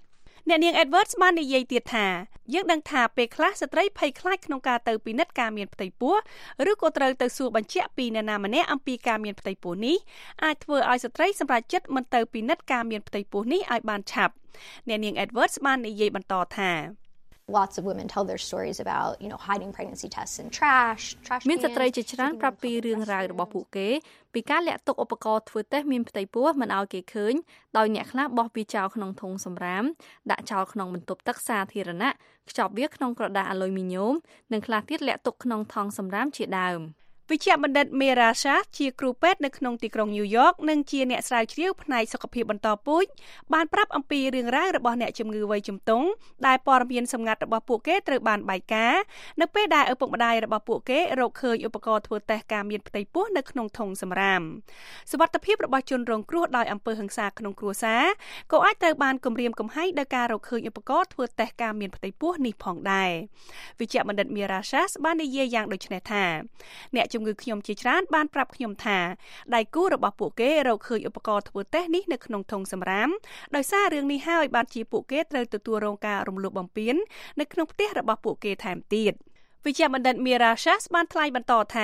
អ្នកនាង Edwards បាននិយាយទៀតថាយើងដឹងថាពេលខ្លះស្ត្រីភ័យខ្លាចក្នុងការទៅពិនិត្យការមានផ្ទៃពោះឬក៏ត្រូវទៅសួរបញ្ជាក់ពីអ្នកណាម្នាក់អំពីការមានផ្ទៃពោះនេះអាចធ្វើឲ្យស្ត្រីសម្រេចចិត្តមិនទៅពិនិត្យការមានផ្ទៃពោះនេះឲ្យបានឆាប់អ្នកនាង Edwards បាននិយាយបន្តថា Lots of women tell their stories about, you know, hiding pregnancy tests in trash, trash cans. មានស្ត្រីជាច្រើនប្រាប់ពីរឿងរ៉ាវរបស់ពួកគេពីការលាក់ទុកឧបករណ៍ធ្វើតេស្តមានផ្ទៃពោះមិនឲ្យគេឃើញដោយអ្នកខ្លះបោះវាចោលក្នុងធុងសម្រាមដាក់ចោលក្នុងបន្ទប់ទឹកសាធារណៈខ្ចប់វាក្នុងក្រដាសអាលុយមីញ៉ូមនិងខ្លះទៀតលាក់ទុកក្នុងថង់សម្រាមជាដើមវិជ្ជបណ្ឌិត Mira Shah ជាគ្រូពេទ្យនៅក្នុងទីក្រុង New York និងជាអ្នកស្រាវជ្រាវផ្នែកសុខភាពបន្តពូជបានប្រាប់អំពីរឿងរ៉ាវរបស់អ្នកជំងឺវ័យជំទង់ដែលព័ត៌មានសម្ងាត់របស់ពួកគេត្រូវបានបែកការនៅពេលដែលឪពុកម្ដាយរបស់ពួកគេរកឃើញឧបករណ៍ធ្វើតេស្តការមានផ្ទៃពោះនៅក្នុងធុងសម្រាមសុវត្ថិភាពរបស់ជនរងគ្រោះដោយអំពើហិង្សាក្នុងគ្រួសារក៏អាចត្រូវបានគំរាមកំហែងដោយការរកឃើញឧបករណ៍ធ្វើតេស្តការមានផ្ទៃពោះនេះផងដែរវិជ្ជបណ្ឌិត Mira Shah បាននិយាយយ៉ាងដូចនេះថាអ្នកជំងឺខ្ញុំជាច្រើនបានប្រាប់ខ្ញុំថាដៃគូរបស់ពួកគេរកឃើញឧបករណ៍ធ្វើតេស្តនេះនៅក្នុងធុងសម្រាមដោយសាររឿងនេះហើយបានជាពួកគេត្រូវទទួលរងការរំលោភបំពាននៅក្នុងផ្ទះរបស់ពួកគេថែមទៀតវិជ្ជបណ្ឌិត Mira Shah បានថ្លែងបន្តថា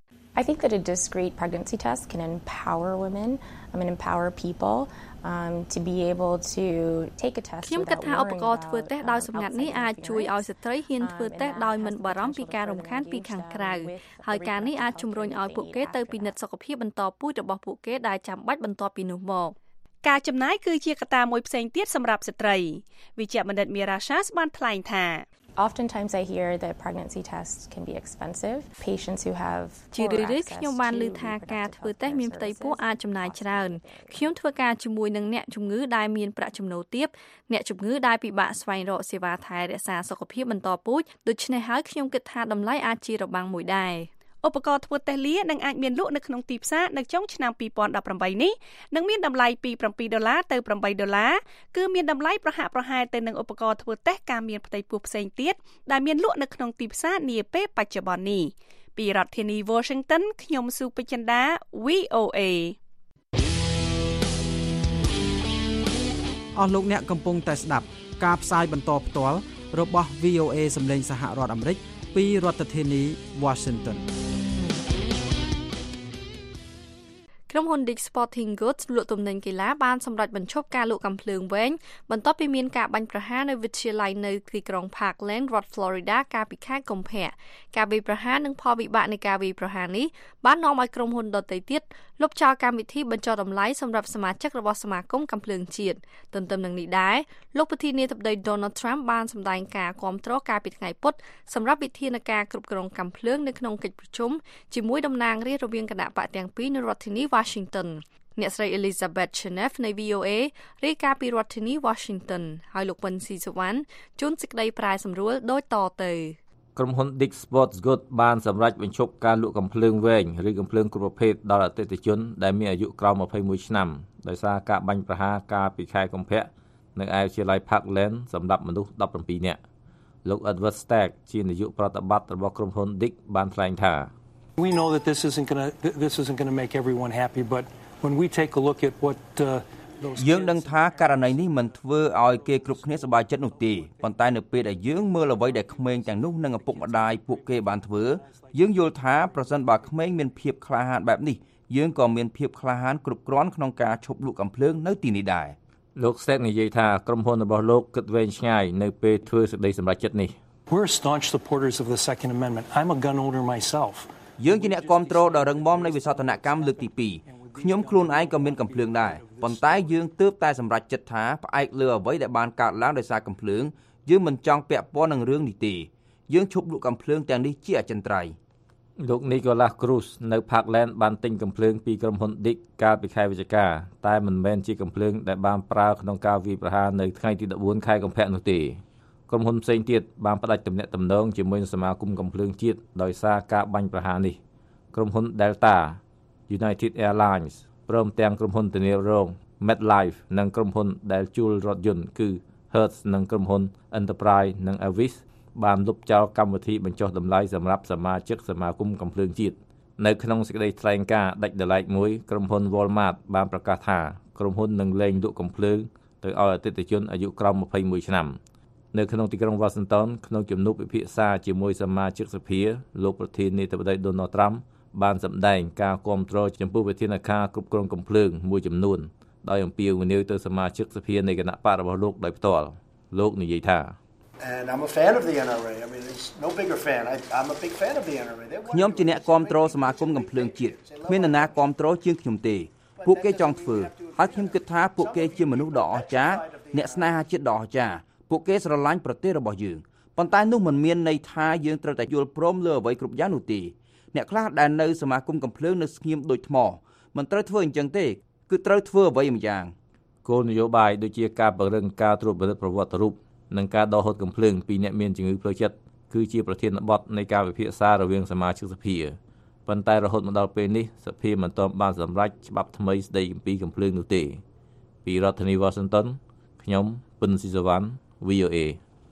I think that a discrete pregnancy test can empower women, I mean empower people um to be able to take a test ខ្ញុំគិតថាឧបករណ៍ធ្វើតេស្តដោយសម្ងាត់នេះអាចជួយឲ្យស្ត្រីហ៊ានធ្វើតេស្តដោយមិនបារម្ភពីការរំខានពីខាងក្រៅហើយការនេះអាចជំរុញឲ្យពួកគេទៅពិនិត្យសុខភាពបន្តពូជរបស់ពួកគេដែលចាំបាច់បន្ទាប់ពីនោះមកការចំណាយគឺជាកត្តាមួយផ្សេងទៀតសម្រាប់ស្ត្រីវិជ្ជបណ្ឌិត Mira Shah បានថ្លែងថា Oftentimes I hear that pregnancy tests can be expensive. Patients who have ជារឿយៗខ្ញុំបានឮថាការធ្វើតេស្តមានផ្ទៃពោះអាចចំណាយច្រើនខ្ញុំធ្វើការជាមួយនឹងអ្នកជំងឺដែលមានប្រាក់ចំណូលទាបអ្នកជំងឺដែលពិបាកស្វែងរកសេវាថែរក្សាសុខភាពបន្តពូជដូច្នេះហើយខ្ញុំគិតថាតម្លៃអាចជារបាំងមួយដែរឧបករណ៍ធ្វើតេស្តលានឹងអាចមានលក់នៅក្នុងទីផ្សារនៅចុងឆ្នាំពីរពាន់ដប់ប្រាំបីនេះនឹងមានតម្លៃពីbảyដុល្លារទៅប្រាំបីដុល្លារគឺមានតម្លៃប្រហាក់ប្រហែលទៅនឹងឧបករណ៍ធ្វើតេស្តការមានផ្ទៃពោះផ្សេងទៀតដែលមានលក់នៅក្នុងទីផ្សារនាពេលបច្ចុប្បន្ននេះពីរដ្ឋធានី Washington ខ្ញុំស៊ូពេជ្រចិន្តា V O A អស់លោកអ្នកកំពុងតែស្ដាប់ការផ្សាយបន្តផ្ទាល់របស់ V O A សម្លេងសហរដ្ឋអាមេរិកពីរដ្ឋធានី Washington ក្រុមហ៊ុន Dick's Sporting Goods លក់ទំនិញកីឡាបានសម្រេចបញ្ឈប់ការលក់កាំភ្លើងវែងបន្ទាប់ពីមានការបាញ់ប្រហារនៅវិទ្យាល័យនៅទីក្រុង Parkland រដ្ឋ Florida កាលពីខែកុម្ភៈការវាយប្រហារនិងផលវិបាកនៃការវាយប្រហារនេះបាននាំឲ្យក្រុមហ៊ុនដទៃទៀតលុបចោលកម្មវិធីបញ្ចុះតម្លៃសម្រាប់សមាជិករបស់សមាគមកាំភ្លើងជាតិទន្ទឹមនឹងនេះដែរលោកប្រធានាធិបតី Donald Trump បានសម្ដែងការគាំទ្រកាលពីថ្ងៃពុធសម្រាប់វិធានការគ្រប់គ្រងកាំភ្លើងនៅក្នុងកិច្ចប្រជុំជាមួយតំណាងរាស្ត្ររវាងគណៈបកទាំងពីរនៅរដ្ឋធានី Washington អ្នកស្រី Elizabeth Chenef នៃ V O A រាយការណ៍ពីរដ្ឋធានី Washington ហើយលោកវិនស៊ីសវណ្ណជួនសេចក្តីប្រែសម្រួលដូចតទៅក្រុមហ៊ុន Dick's Sporting Goods បានសម្រេចបញ្ឈប់ការលក់កាំភ្លើងវែងឬកាំភ្លើងគ្រប់ប្រភេទដល់អតិថិជនដែលមានអាយុក្រោមยี่สิบเอ็ดឆ្នាំដោយសារការបាញ់ប្រហារកាលពីខែកុម្ភៈនៅឯវិទ្យាល័យ Parkland សម្រាប់មនុស្សដប់ប្រាំពីរនាក់លោក Edward Stack ជានាយកប្រតិបត្តិរបស់ក្រុមហ៊ុន Dick បានថ្លែងថា We know that this isn't going to this isn't going to make everyone happy but when we take a look at what uh, យើងដឹងថាករណីនេះមិនធ្វើឲ្យគេគ្រប់គ្នាសប្បាយចិត្តនោះទេប៉ុន្តែនៅពេលដែលយើងមើលអ្វីដែលក្មេងទាំងនោះនិងឪពុកម្ដាយពួកគេបានធ្វើយើងយល់ថាប្រសិនបើក្មេងមានភាពក្លាហានបែបនេះយើងក៏មានភាពក្លាហានគ្រប់គ្រាន់ក្នុងការឈប់លក់កាំភ្លើងនៅទីនេះដែរលោក Seth និយាយថាក្រុមហ៊ុនរបស់លោកគិតវែងឆ្ងាយនៅពេលធ្វើសេចក្តីសម្រេចចិត្តនេះ We're staunch supporters of the Second Amendment. I'm a gun owner myself. យើងជាអ្នកគាំទ្រដ៏រឹងមាំនៃវិសោធនកម្មលើកទីពីរខ្ញុំខ្លួនឯងក៏មានកាំភ្លើងដែរប៉ុន្តែយើងទើបតែសម្រេចចិត្តថាផ្អែកលើអ្វីដែលបានកើតឡើងដោយសារកាំភ្លើងយើងមិនចង់ពាក់ព័ន្ធនឹងរឿងនេះទេយើងឈប់លក់កាំភ្លើងទាំងនេះជាអចិន្ត្រៃយ៍លោក Nicholas Cruz នៅ Parkland បានទិញកាំភ្លើងពីក្រុមហ៊ុន Dick កាលពីខែវិច្ឆិកាតែមិនមែនជាកាំភ្លើងដែលបានប្រើក្នុងការវាយប្រហារនៅថ្ងៃទី14ខែកុម្ភៈនោះទេក្រុមហ៊ុនផ្សេងទៀតបានផ្ដាច់ទំនាក់ទំនងជាមួយនឹងសមាគមកាំភ្លើងជាតិដោយសារការបាញ់ប្រហារនេះក្រុមហ៊ុន Delta United Airlines ព្រមទាំងក្រុមហ៊ុនធានារ៉ូង MetLife និងក្រុមហ៊ុនដែលជួលរថយន្តគឺ Hertz និងក្រុមហ៊ុន Enterprise និង Avis បានលុបចោលកម្មវិធីបញ្ចុះតម្លៃសម្រាប់សមាជិកសមាគមកាំភ្លើងជាតិនៅក្នុងសេចក្តីថ្លែងការណ៍ដាច់ដោយឡែកមួយក្រុមហ៊ុន Walmart បានប្រកាសថាក្រុមហ៊ុននឹងលែងលក់កាំភ្លើងទៅឲ្យអតិថិជនអាយុក្រោមยี่สิบเอ็ดឆ្នាំនៅក្នុងទីក្រុង Washington ក្នុងជំនួបពិភាក្សាជាមួយសមាជិកសភាលោកប្រធានាធិបតី Donald Trump បានសម្ដែងការគាំទ្រចំពោះវិធានការគ្រប់គ្រងកំភ្លើងមួយចំនួនដោយអំពាវនាវទៅសមាជិកសភានៃគណៈបករបស់លោកដោយផ្ទាល់លោកនិយាយថា And I'm a fan of the N R A. I mean, there's no bigger fan. I, I'm a big fan of the N R A. ខ្ញុំជាអ្នកគាំទ្រសមាគមកំភ្លើងជាតិគ្មាននរណាគាំទ្រជាងខ្ញុំទេពួកគេចង់ធ្វើហើយខ្ញុំគិតថាពួកគេជាមនុស្សដ៏អស្ចារ្យអ្នកស្នេហាជាតិដ៏អស្ចារ្យពួកគេស្រឡាញ់ប្រទេសរបស់យើងប៉ុន្តែនោះមិនមានន័យថាយើងត្រូវតែយល់ព្រមលើអ្វីគ្រប់យ៉ាងនោះទេអ្នកខ្លះដែលនៅសមាគមកំភ្លើងនៅស្ងៀមដូចថ្មមិនត្រូវធ្វើអញ្ចឹងទេគឺត្រូវធ្វើអ្វីម្យ៉ាងគោលនយោបាយដូចជាការពង្រឹងការត្រួតពិនិត្យប្រវត្តិរូបនិងការដកហូតកំភ្លើងពីអ្នកមានជំងឺផ្លូវចិត្តគឺជាប្រធានបទនៃការពិភាក្សារវាងសមាជិកសភាប៉ុន្តែរហូតមកដល់ពេលនេះសភាមិនទាន់បានសម្រេចច្បាប់ថ្មីស្តីអំពីកំភ្លើងនោះទេពីរដ្ឋធានី Washington ខ្ញុំពិនស៊ីសវណ្ណ V O A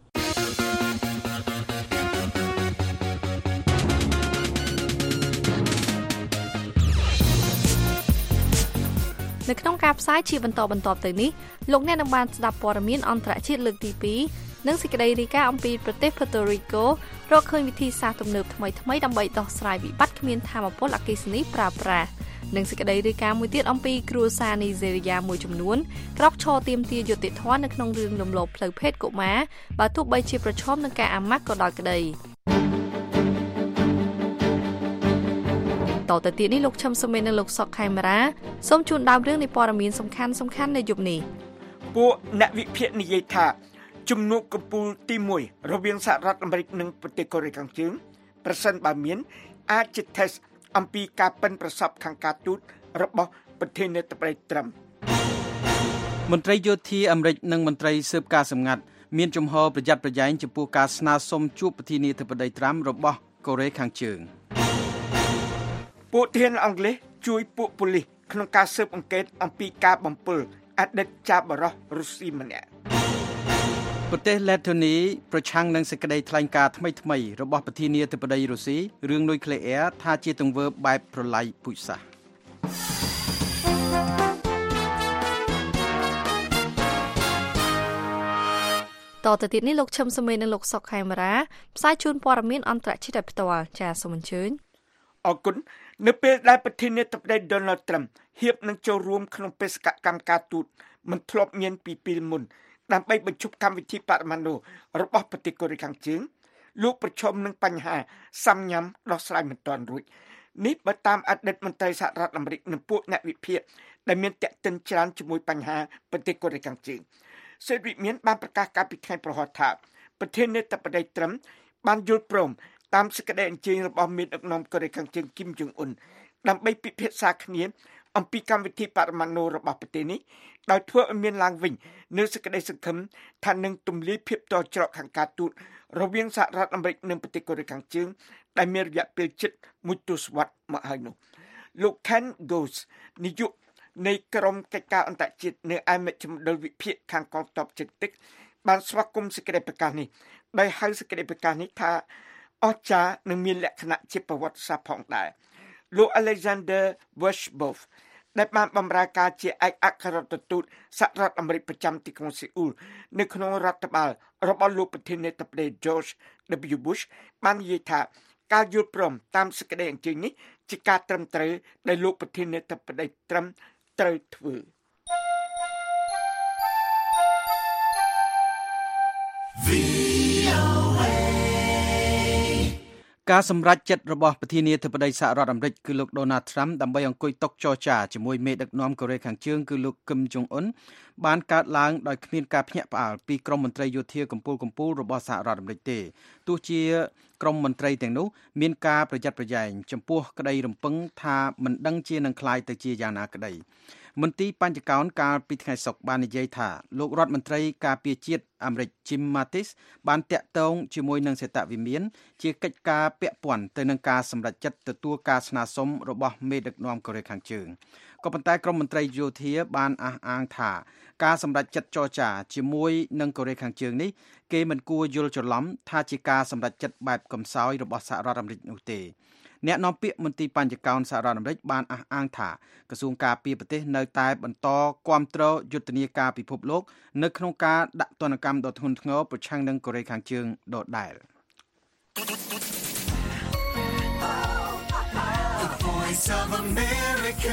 នៅក្នុងការផ្សាយជាបន្តបន្ទាប់ទៅនេះលោកអ្នកនឹងបានស្ដាប់ព័ត៌មានអន្តរជាតិលើកទីពីរនិងសេចក្តីរាយការណ៍អំពីប្រទេស Puerto Rico រកឃើញវិធីសាស្ត្រទំនើបថ្មីៗដើម្បីដោះស្រាយវិបត្តិគ្មានថាមពលអគ្គិសនីប្រើប្រាស់និងសេចក្តីរាយការណ៍មួយទៀតអំពីគ្រួសារនីហ្សេរីយ៉ាមួយចំនួនក្រោកឈរទាមទារយុត្តិធម៌នៅក្នុងរឿងរំលោភផ្លូវភេទកុមារបើទោះបីជាប្រឈមនឹងការអាម៉ាស់ក៏ដោយក្តីតទៅទៀតនេះលោកឈឹមសុមេននិងលោកសុកខេមរាសូមជូនដើមរឿងនៃព័ត៌មានសំខាន់សំខាន់នៅយប់នេះពួកអ្នកវិភាគនិយាយថាជំនួបកំពូលទីមួយរវាងសហរដ្ឋអាមេរិកនិងប្រទេសកូរ៉េខាងជើងប្រសិនបើមានអាចជា test អំពីការប៉ិនប្រសពខាងការទូតរបស់ប្រធានាធិបតីត្រាំមន្ត្រីយោធាអាមេរិកនិងមន្ត្រីស៊ើបការសម្ងាត់មានជំហរប្រយ័ត្នប្រយែងចំពោះការស្នើសុំជួបប្រធានាធិបតីត្រាំរបស់កូរ៉េខាងជើងពួកធានអង់គ្លេសជួយពួកប៉ូលីសក្នុងការស៊ើបអង្កេតអំពីការបំពុលអតីតចាបរោះរុស្ស៊ីម្នាក់ប្រទេសលេតូនីប្រឆាំងនឹងសេចក្តីថ្លែងការណ៍ថ្មីៗរបស់ប្រធានាធិបតីរុស្ស៊ីរឿងនុយក្លេអ៊ែរថាជាទង្វើបែបប្រល័យពូជសាសន៍តទៅទៀតនេះលោកឈឹមសុមេននិងលោកសុកខេមរាផ្សាយជូនព័ត៌មានអន្តរជាតិផ្ទាល់ចាសសូមអញ្ជើញអរគុណនៅពេលដែលប្រធានាធិបតី Donald Trump ហៀបនឹងចូលរួមក្នុងបេសកកម្មការទូតមិនធ្លាប់មានពីពេលមុនដើម្បីបញ្ឈប់កម្មវិធីបរមាណុរបស់ប្រទេសកូរ៉េខាងជើងលោកប្រឈមនឹងបញ្ហាសាំញ៉ាំដោះស្រាយមិនទាន់រួចនេះបើតាមអតីតមន្ត្រីសហរដ្ឋអាមេរិកនិងពួកអ្នកវិភាគដែលមានតាក់ទិនច្រើនជាមួយបញ្ហាប្រទេសកូរ៉េខាងជើងសេដ្ឋវិមានបានប្រកាសកាលពីថ្ងៃប្រហ័សថាប្រធានាធិបតីត្រាំបានយល់ព្រមតាមសេចក្តីអញ្ជើញរបស់មេដឹកនាំកូរ៉េខាងជើងគីមចុងអ៊ុនដើម្បីពិភាក្សាគ្នាអំពីកម្មវិធីបរមាណុរបស់ប្រទេសនេះដោយធ្វើឲ្យមានឡើងវិញនូវសេចក្តីសង្ឃឹមថានឹងទម្លាយភាពតច្រកខាងការទូតរវាងសហរដ្ឋអាមេរិកនិងប្រទេសកូរ៉េខាងជើងដែលមានរយៈពេលជិតមួយទសវត្សរ៍មកហើយនោះលោក Ken Goes នាយកនៃក្រុមកិច្ចការអន្តរជាតិនៅឯមជ្ឈមណ្ឌលវិភាគខាងកងទ័ពជើងទឹកបានស្វាគមន៍សេចក្តីប្រកាសនេះដោយហៅសេចក្តីប្រកាសនេះថាអស្ចារ្យនិងមានលក្ខណៈជាប្រវត្តិសាស្ត្រផងដែរលោក Alexander Washbov ដែលបានបម្រើការជាឯកអគ្គរដ្ឋទូតសហរដ្ឋអាមេរិកប្រចាំទីក្រុងសេអ៊ូលនៅក្នុងរដ្ឋបាលរបស់លោកប្រធានាធិបតី George W Bush បាននិយាយថាការយល់ព្រមតាមសេចក្តីអញ្ជើញនេះជាការត្រឹមត្រូវដែលលោកប្រធានាធិបតីត្រឹមត្រូវធ្វើការសម្រេចចិត្តរបស់ប្រធានាធិបតីសហរដ្ឋអាមេរិកគឺលោក Donald Trump ដើម្បីអង្គុយតុចរចាជាមួយមេដឹកនាំកូរ៉េខាងជើងគឺលោកគឹមចុងអ៊ុនបានកើតឡើងដោយគ្មានការភ្ញាក់ផ្អើលពីក្រុមមន្ត្រីយោធាកម្ពុជាកម្ពុជារបស់សហរដ្ឋអាមេរិកទេទោះជាក្រុមមន្ត្រីទាំងនោះមានការប្រយ័ត្នប្រយែងចំពោះក្តីរំពឹងថាមិនដឹងជានឹងคล้ายទៅជាយ៉ាងណាក្តីមន្ត្រីបញ្ចកោណកាលពីថ្ងៃសុក្របាននិយាយថាលោករដ្ឋមន្ត្រីការពារជាតិអាមេរិក Jim Mattis បានតាក់ទងជាមួយនឹងសេតវិមានជាកិច្ចការពាក់ព័ន្ធទៅនឹងការសម្រេចចិត្តទទួលការស្នើសុំរបស់មេដឹកនាំកូរ៉េខាងជើងក៏ប៉ុន្តែក្រុមមន្ត្រីយោធាបានអះអាងថាការសម្រេចចិត្តចរចាជាមួយនឹងកូរ៉េខាងជើងនេះគេមិនគួរយល់ច្រឡំថាជាការសម្រេចចិត្តបែបកំសោយរបស់សហរដ្ឋអាមេរិកនោះទេអ្នកនាំពាក្យមន្ទីរបញ្ញកោណសហរដ្ឋអាមេរិកបានអះអាងថាក្រសួងការពារប្រទេសនៅតែបន្តគាំទ្រយុទ្ធនាការពិភពលោកនៅក្នុងការដាក់ទណ្ឌកម្មដ៏ធ្ងន់ធ្ងរប្រឆាំងនឹងកូរ៉េខាងជើងដដែល Voice of America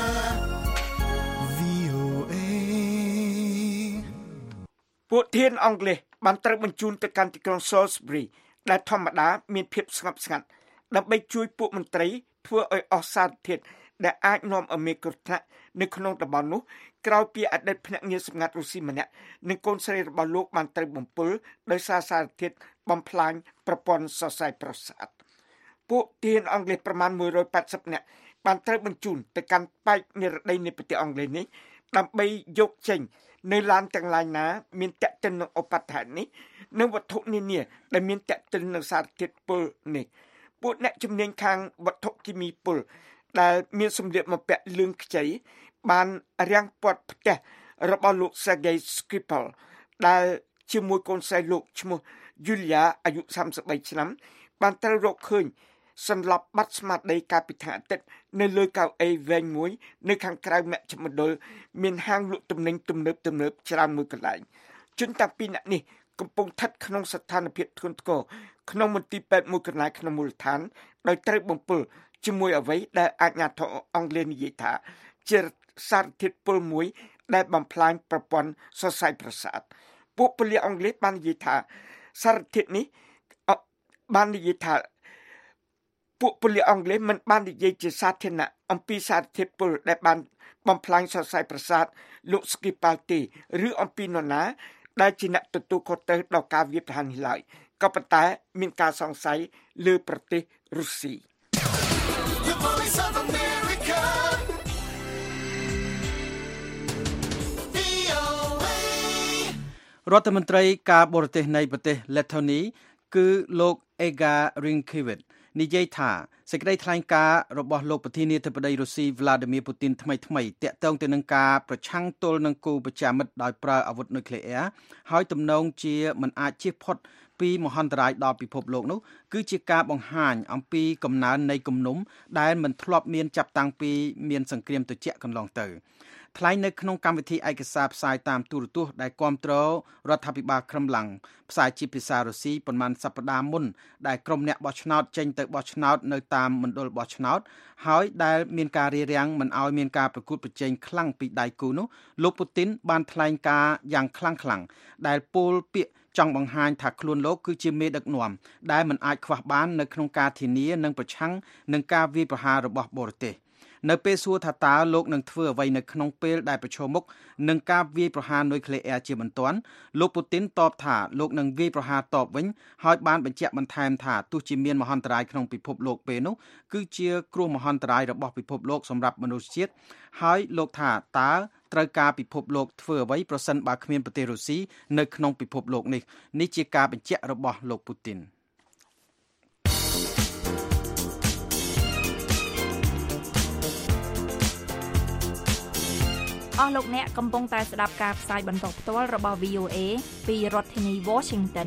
ពួកធានអង់គ្លេសបានត្រូវបញ្ជូនទៅកាន់ទីក្រុង Salisbury ដែលធម្មតាមានភាពស្ងប់ស្ងាត់ដើម្បីជួយពួកមន្ត្រីធ្វើឲ្យអស់សារធាតុដែលអាចនាំឲ្យមានគ្រោះថ្នាក់នៅក្នុងតំបន់នោះក្រោយពីអតីតភ្នាក់ងារសម្ងាត់រុស្ស៊ីម្នាក់និងកូនស្រីរបស់លោកបានត្រូវបំពុលដោយសារសារធាតុបំផ្លាញប្រព័ន្ធសរសៃប្រសាទពួកធានអង់គ្លេសប្រមាណមួយរយ八សិបនាក់បានត្រូវបញ្ជូនទៅកាន់ប៉ែកនិរដីនៃប្រទេសអង់គ្លេសនេះដើម្បីយកចេញនៅឡានទាំងឡាយណាមានតេតិននឹងឧបត្ថម្ភនេះនិងវត្ថុនានាដែលមានតេតិននឹងសារធាតុពុលនេះពួកអ្នកជំនាញខាងវត្ថុគីមីពុលដែលមានសម្លៀកបំពាក់លឿងខ្ចីបានរាំងព័ទ្ធផ្ទះរបស់លោក Sergei Skripal ដែលជាមួយកូនស្រីលោកឈ្មោះ Yulia អាយុសាមសិបបីឆ្នាំបានត្រូវរកឃើញសន្លប់បាត់ស្មារតីកាលពីថ្ងៃអាទិត្យនៅលើកៅអីវែងមួយនៅខាងក្រៅមជ្ឈមណ្ឌលមានហាងលក់ទំនិញទំនើបទំនើបច្រើនមួយកន្លែងជនទាំងពីរនាក់នេះកំពុងស្ថិតក្នុងស្ថានភាពធ្ងន់ធ្ងរក្នុងមន្ទីរពេទ្យមួយកន្លែងក្នុងមូលដ្ឋានដោយត្រូវបំពុលជាមួយអ្វីដែលអាជ្ញាធរអង់គ្លេសនិយាយថាជាសារធាតុពុលមួយដែលបំផ្លាញប្រព័ន្ធសរសៃប្រសាទពួកពលិអង់គ្លេសបាននិយាយថាសារធាតុនេះបាននិយាយថាពួកពលិអង់គ្លេសមិនបាននិយាយជាសាធារណៈអំពីសារធាតុពុលដែលបានបំផ្លាញសរសៃប្រសាទលោក Skripal ទេឬអំពីនរណាដែលជាអ្នកទទួលខុសត្រូវដល់ការវាយប្រហារនេះឡើយក៏ប៉ុន្តែមានការសង្ស័យលើប្រទេសរុស្ស៊ីរដ្ឋមន្ត្រីការបរទេសនៃប្រទេសលេថូនីគឺលោក Edgar Rinkevich និយាយថាសេចក្តីថ្លែងការណ៍របស់លោកប្រធានាធិបតីរុស្ស៊ី Vladimir Putin ថ្មីថ្មីតាក់ទងទៅនឹងការប្រឆាំងទល់នឹងគូប្រជែងមិត្តដោយប្រើអាវុធនុយក្លេអ៊ែរហើយទំនងជាមិនអាចជៀសផុតពីមហន្តរាយដល់ពិភពលោកនោះគឺជាការបង្ហាញអំពីកំណើននៃគំនុំដែលមិនធ្លាប់មានចាប់តាំងពីមានសង្គ្រាមត្រជាក់កន្លងទៅថ្លែងនៅក្នុងកម្មវិធីឯកសារផ្សាយតាមទូរទស្សន៍ដែលគាំទ្ររដ្ឋាភិបាលក្រឹមឡាំងផ្សាយជាភាសារុស្ស៊ីប៉ុន្មានសប្តាហ៍មុនដែលក្រុមអ្នកបោះឆ្នោតចេញទៅបោះឆ្នោតនៅតាមមណ្ឌលបោះឆ្នោតហើយដែលមានការរារាំងមិនឲ្យមានការប្រកួតប្រជែងខ្លាំងពីដៃគូនោះលោកពូទីនបានថ្លែងការណ៍យ៉ាងខ្លាំងខ្លាំងដែលពោលពាក្យចង់បង្ហាញថាខ្លួនលោកគឺជាមេដឹកនាំដែលមិនអាចខ្វះបាននៅក្នុងការធានានិងប្រឆាំងនឹងការវាយប្រហាររបស់បរទេសនៅពេលសួរថាតើលោកនឹងធ្វើអ្វីនៅក្នុងពេលដែលប្រឈមមុខនឹងការវាយប្រហារនុយក្លេអ៊ែរជាបន្ទាន់លោកពូទីនតបថាលោកនឹងវាយប្រហារតបវិញហើយបានបញ្ជាក់បន្ថែមថាទោះជាមានមហន្តរាយក្នុងពិភពលោកពេលនោះគឺជាគ្រោះមហន្តរាយរបស់ពិភពលោកសម្រាប់មនុស្សជាតិហើយលោកថាតើត្រូវការពិភពលោកធ្វើអ្វីប្រសិនបើគ្មានប្រទេសរុស្ស៊ីនៅក្នុងពិភពលោកនេះនេះជាការបញ្ជាក់របស់លោកពូទីនអស់លោកអ្នកកំពុងតែស្ដាប់ការផ្សាយបន្តផ្ទាល់របស់ វី អូ អេ ពីរដ្ឋធានី Washington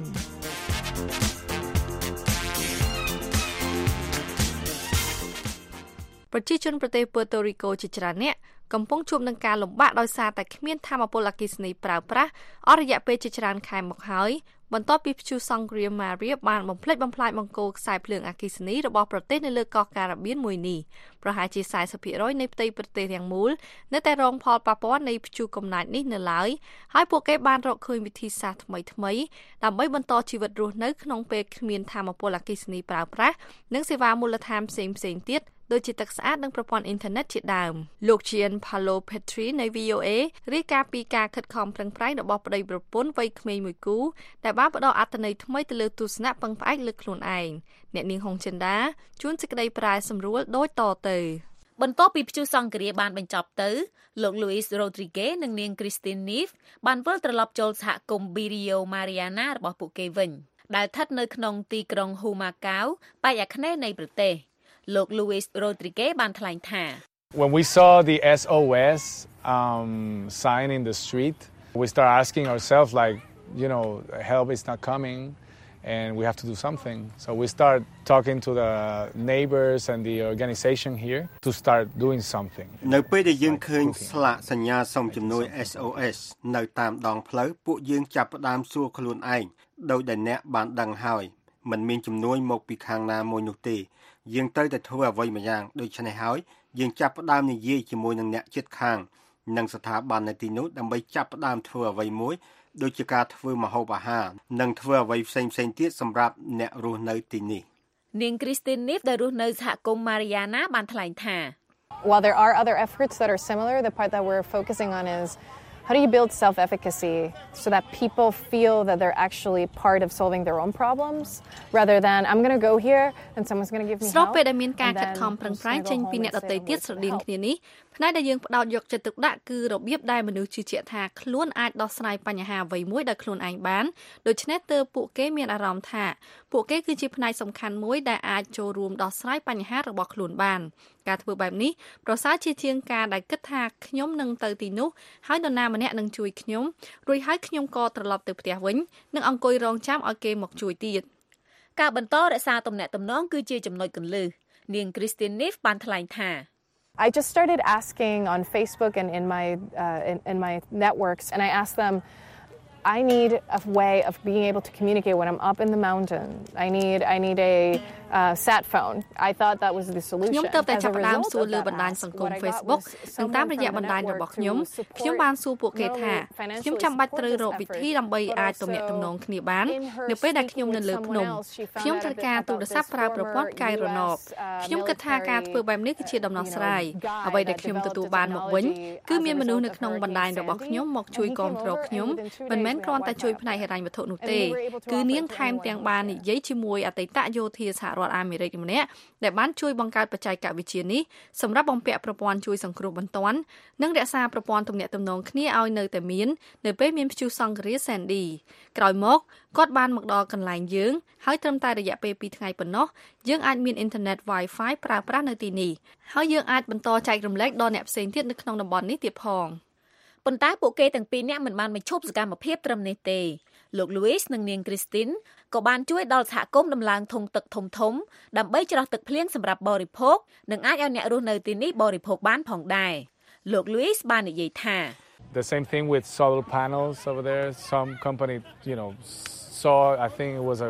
ប្រជាជនប្រទេសពូតូរីកូជាច្រើនអ្នកកំពុងជួបនឹងការលំបាកដោយសារតែគ្មានថាមពលអគ្គិសនីប្រើប្រាស់អស់រយៈពេលជាច្រើនខែមកហើយបន្ទាប់ពីព្យុះសង្គ្រាមម៉ារីបានបំផ្លិចបំផ្លាញបង្គោលខ្សែភ្លើងអគ្គិសនីរបស់ប្រទេសនៅលើកោះការ៉ាបៀនមួយនេះប្រហែលជាสี่สิบភាគរយនៃផ្ទៃប្រទេសទាំងមូលនៅតែរងផលប៉ះពាល់នៃព្យុះកំណាចនេះនៅឡើយហើយពួកគេបានរកឃើញវិធីសាស្ត្រថ្មីថ្មីដើម្បីបន្តជីវិតរស់នៅក្នុងពេលគ្មានថាមពលអគ្គិសនីប្រើប្រាស់និងសេវាមូលដ្ឋានផ្សេងផ្សេងទៀតដូចជាទឹកស្អាតនិងប្រព័ន្ធអ៊ីនធឺណិតជាដើមលោក Jean Paulo Petri នៃ វី អូ អេ រាយការណ៍ពីការខិតខំប្រឹងប្រែងរបស់ប្តីប្រពន្ធវ័យក្មេងមួយគូដែលបានផ្ដល់អត្ថន័យថ្មីទៅលើទស្សនៈពឹងផ្អែកលើខ្លួនឯងអ្នកនាងហុងចិនដាជួនសេចក្តីប្រែសម្រួលដូចតទៅបន្ទាប់ពីព្យុះសង្គ្រាមបានបញ្ចប់ទៅលោក Luis Rodriguez និងនាង Christine Neff បានវិលត្រឡប់ចូលសហគមន៍ Barrio Mariana របស់ពួកគេវិញដែលស្ថិតនៅក្នុងទីក្រុង Humacao ប៉ែកអាគ្នេយ៍នៃប្រទេសលោក Luis Rodriguez បានថ្លែងថា When we saw the เอส โอ เอสum sign in the street we start asking ourselves like you know help is not coming and we have to do something. So we start talking to the neighbors and the organization here to start doing something. នៅពេលដែលយើងឃើញស្លាកសញ្ញាសុំជំនួយ S O S នៅតាមដងផ្លូវពួកយើងចាប់ផ្ដើមសួរខ្លួនឯងដោយដែលអ្នកបានដឹងហើយមិនមានជំនួយមកពីខាងណាមួយនោះទេយើងត្រូវតែធ្វើអ្វីម្យ៉ាងដូច្នេះហើយយើងចាប់ផ្ដើមនិយាយជាមួយនឹងអ្នកជិតខាងនិងស្ថាប័ននៅទីនោះដើម្បីចាប់ផ្ដើមធ្វើអ្វីមួយដូចជាការធ្វើម្ហូបអាហារនិងធ្វើអ្វីផ្សេងៗទៀតសម្រាប់អ្នករស់នៅទីនេះនាង Christine Neff ដែលរស់នៅសហគមន៍ Mariana បានថ្លែងថា While there are other efforts that are similar, the part that we're focusing on is how do you build self-efficacy so that people feel that they're actually part of solving their own problems rather than I'm going to go here and someone's going to give me help. ស្របពេលដែលមានការខិតខំប្រឹងប្រែងចេញពីអ្នកដទៃទៀតស្រដៀងគ្នានេះផ្នែកដែលយើងផ្ដោតយកចិត្តទុកដាក់គឺរបៀបដែលមនុស្សជឿជាក់ថាខ្លួនអាចដោះស្រាយបញ្ហាអ្វីមួយដោយខ្លួនឯងបានដូច្នេះទើបពួកគេមានអារម្មណ៍ថាពួកគេគឺជាផ្នែកសំខាន់មួយដែលអាចចូលរួមដោះស្រាយបញ្ហារបស់ខ្លួនបានការធ្វើបែបនេះប្រសើរជាជាងការដែលគិតថាខ្ញុំនឹងទៅទីនោះហើយនរណាម្នាក់នឹងជួយខ្ញុំរួចហើយខ្ញុំក៏ត្រឡប់ទៅផ្ទះវិញនិងអង្គុយរងចាំឲ្យគេមកជួយទៀតការបន្តរក្សាទំនាក់ទំនងគឺជាចំណុចគន្លឹះនាង Christine Neff បានថ្លែងថា I just started asking on Facebook and in my uh, in, in my networks and I asked them I need a way of being able to communicate when I'm up in the mountain. I need I need a uh, sat phone. I thought that was the solution. ខ្ញុំទៅតែចាប់ផ្ដើមសួរលើបណ្ដាញសង្គម Facebook និងតាមរយៈបណ្ដាញរបស់ខ្ញុំខ្ញុំបានសួរពួកគេថាខ្ញុំចាំបាច់ត្រូវរកវិធីដើម្បីអាចទំនាក់ទំនងគ្នាបាននៅពេលដែលខ្ញុំនៅលើភ្នំខ្ញុំត្រូវការទូរស័ព្ទប្រើប្រព័ន្ធកាយរណបខ្ញុំគិតថាការធ្វើបែបនេះគឺជាដំណោះស្រាយអ្វីដែលខ្ញុំទទួលបានមកវិញគឺមានមនុស្សនៅក្នុងបណ្ដាញរបស់ខ្ញុំមកជួយគាំទ្រខ្ញុំមិនមែនគ្រាន់តែជួយផ្នែកហិរញ្ញវត្ថុនោះទេគឺនាងថែមទាំងបាននិយាយជាមួយអតីតយោធាសហរដ្ឋអាមេរិកម្នាក់ដែលបានជួយបង្កើតបច្ចេកវិទ្យានេះសម្រាប់បំពាក់ប្រព័ន្ធជួយសង្គ្រោះបន្ទាន់និងរក្សាប្រព័ន្ធទំនាក់ទំនងគ្នាឲ្យនៅតែមាននៅពេលមានព្យុះសង្ឃរា Sandy ក្រោយមកគាត់បានមកដល់កន្លែងយើងហើយត្រឹមតែរយៈពេលពីរថ្ងៃប៉ុណ្ណោះយើងអាចមានអ៊ីនធឺណិត Wi-Fi ប្រើប្រាស់នៅទីនេះហើយយើងអាចបន្តចែករំលែកដល់អ្នកផ្សេងទៀតនៅក្នុងតំបន់នេះទៀតផងប៉ុន្តែពួកគេទាំងពីរនាក់មិនបានបញ្ឈប់សកម្មភាពត្រឹមនេះទេលោក Louis និងនាង Christine ក៏បានជួយដល់សហគមន៍ដំឡើងធុងទឹកធំធំដើម្បីច្រោះទឹកភ្លៀងសម្រាប់បរិភោគនិងអាចឲ្យអ្នករស់នៅទីនេះបរិភោគបានផងដែរលោក Louis បាននិយាយថា The same thing with solar panels over there. Some company, you know, saw I think it was a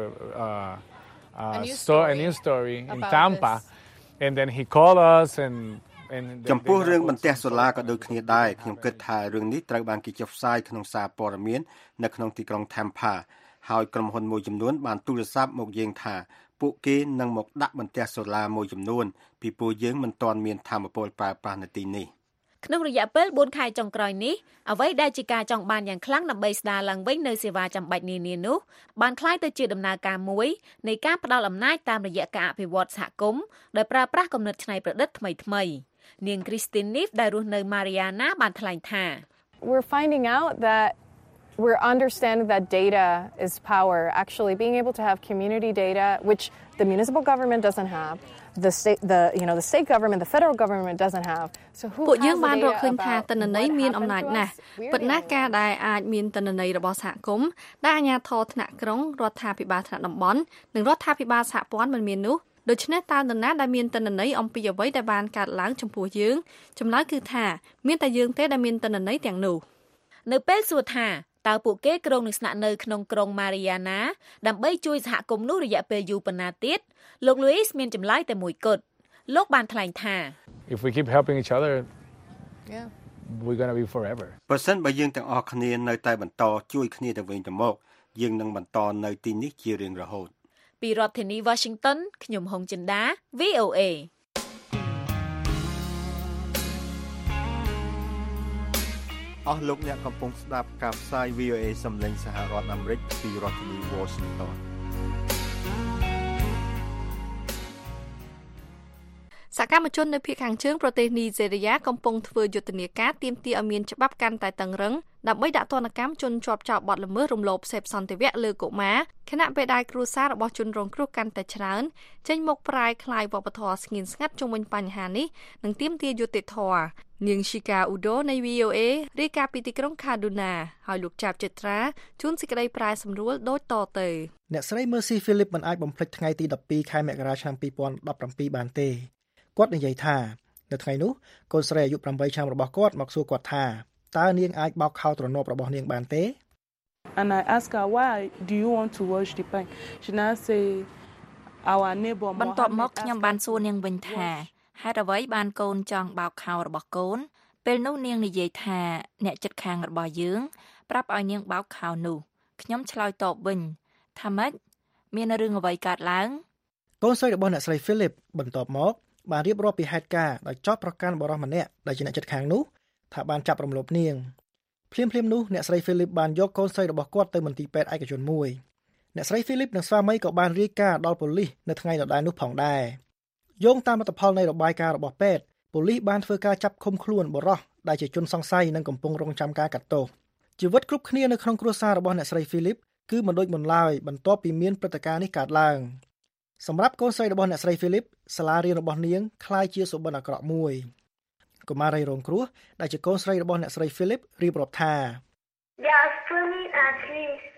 uh, uh, a, news story, a news story in Tampa this. And then he called us and ចំពោះរឿងបន្ទះសូឡាក៏ដូចគ្នាដែរខ្ញុំគិតថារឿងនេះត្រូវបានគេចុះផ្សាយក្នុងសារព័ត៌មាននៅក្នុងទីក្រុង Tampa ហើយក្រុមហ៊ុនមួយចំនួនបានទូរស័ព្ទមកយើងថាពួកគេនឹងមកដាក់បន្ទះសូឡាមួយចំនួនពីព្រោះយើងមិនទាន់មានថាមពលប្រើប្រាស់នៅទីនេះក្នុងរយៈពេលបួនខែចុងក្រោយនេះអ្វីដែលជាការចង់បានយ៉ាងខ្លាំងដើម្បីស្ដារឡើងវិញនៅសេវាចាំបាច់នានានោះបានក្លាយទៅជាដំណើរការមួយនៃការផ្ដល់អំណាចតាមរយៈការអភិវឌ្ឍសហគមន៍ដោយប្រើប្រាស់គំនិតច្នៃប្រឌិតថ្មីៗនាង Christine Neff ដែលរស់នៅ Mariana បានថ្លែងថា We're finding out that we're understanding that data is power actually being able to have community data which the municipal government doesn't have the state the you know the state government the federal government doesn't have so who ពួកយើងបានរកឃើញថាទិន្នន័យមានអំណាចណាស់ប៉ុន្តែការដែលអាចមានទិន្នន័យរបស់សហគមន៍ដែលអាជ្ញាធរថ្នាក់ក្រុងរដ្ឋាភិបាលថ្នាក់តំបន់និងរដ្ឋាភិបាលសហព័ន្ធមិនមាននោះដូច្នេះតើនរណាដែលមានទិន្នន័យអំពីអ្វីដែលបានកើតឡើងចំពោះយើងចម្លើយគឺថាមានតែយើងទេដែលមានទិន្នន័យទាំងនោះនៅពេលសួរថាតើពួកគេក្រុងនឹងស្នាក់នៅក្នុងក្រុង Mariana ដើម្បីជួយសហគមន៍នោះរយៈពេលយូរប៉ុណ្ណាទៀតលោក Louis មានចម្លើយតែមួយគត់លោកបានថ្លែងថា If we keep helping each other yeah we're going to be forever បើសិនបើយើងទាំងអស់គ្នានៅតែបន្តជួយគ្នាទៅវិញទៅមកយើងនឹងបន្តនៅទីនេះជារៀងរហូតពីរដ្ឋធានី Washington ខ្ញុំហុងចិន្តា V O A អស់លោកអ្នកកំពុងស្ដាប់ការផ្សាយ V O A សំឡេងសហរដ្ឋអាមេរិកពីរដ្ឋធានី Washington សកម្មជននៅភាគខាងជើងប្រទេសនីហ្សេរីយ៉ាកំពុងធ្វើយុទ្ធនាការទាមទារឲ្យមានច្បាប់កាន់តែតឹងរ៉ឹងដើម្បីដាក់ទណ្ឌកម្មជនជាប់ចោទបទល្មើសរំលោភសេពសន្តិវៈលើកុមារខណៈពេលដែលគ្រួសាររបស់ជនរងគ្រោះកាន់តែច្រើនចេញមកប្រែក្លាយវប្បធម៌ស្ងៀមស្ងាត់ជុំវិញបញ្ហានេះនិងទាមទារយុត្តិធម៌នាង Shika Udo នៃ វី អូ เอ រាយការណ៍ពីទីក្រុង Kaduna ហើយលោកចាប់ចិត្រាជួនសេចក្តីប្រែសម្រួលដូចតទៅអ្នកស្រី Mercy Philip មិនអាចបំភ្លេចថ្ងៃទីដប់ពីរខែមករាឆ្នាំពីរពាន់ដប់ប្រាំពីរបានទេគាត់និយាយថានៅថ្ងៃនោះកូនស្រីអាយុប្រាំបីឆ្នាំរបស់គាត់មកសួរគាត់ថាតើនាងអាចបោកខោទ្រនាប់របស់នាងបានទេ And I ask her why do you want to wash the paint she now say our neighbor បន្ទាប់មកខ្ញុំបានសួរនាងវិញថាហេតុអ្វីបានកូនចង់បោកខោរបស់កូនពេលនោះនាងនិយាយថាអ្នកជិតខាងរបស់យើងប្រាប់ឲ្យនាងបោកខោនោះខ្ញុំឆ្លើយតបវិញថាម៉េចមានរឿងអ្វីកើតឡើងកូនស្រីរបស់អ្នកស្រី Philip បន្ទាប់មកបានរៀបរាប់ពីហេតុការណ៍ដោយចោទប្រកាន់បុរសម្នាក់ដែលជាអ្នកជិតខាងនោះថាបានចាប់រំលោភនាងភ្លាមៗនោះអ្នកស្រី Philip បានយកកូនស្រីរបស់គាត់ទៅមន្ទីរពេទ្យឯកជនមួយអ្នកស្រី Philip និងស្វាមីក៏បានរាយការណ៍ដល់ប៉ូលីសនៅថ្ងៃដដែលនោះផងដែរយោងតាមលទ្ធផលនៃរបាយការណ៍របស់ពេទ្យប៉ូលីសបានធ្វើការចាប់ឃុំខ្លួនបុរសដែលជាជនសង្ស័យនិងកំពុងរងចាំការកាត់ទោសជីវិតគ្រប់គ្នានៅក្នុងគ្រួសាររបស់អ្នកស្រី Philip គឺមិនដូចមុនឡើយបន្ទាប់ពីមានព្រឹត្តិការណ៍នេះកើតឡើងសម្រាប់កូនស្រីរបស់អ្នកស្រី Philip សាលារៀនរបស់នាងคล้ายជាសុបិនអាក្រក់មួយកុមារីរងគ្រោះដែលជាកូនស្រីរបស់អ្នកស្រី Philip រៀបរាប់ថា They are screaming at me.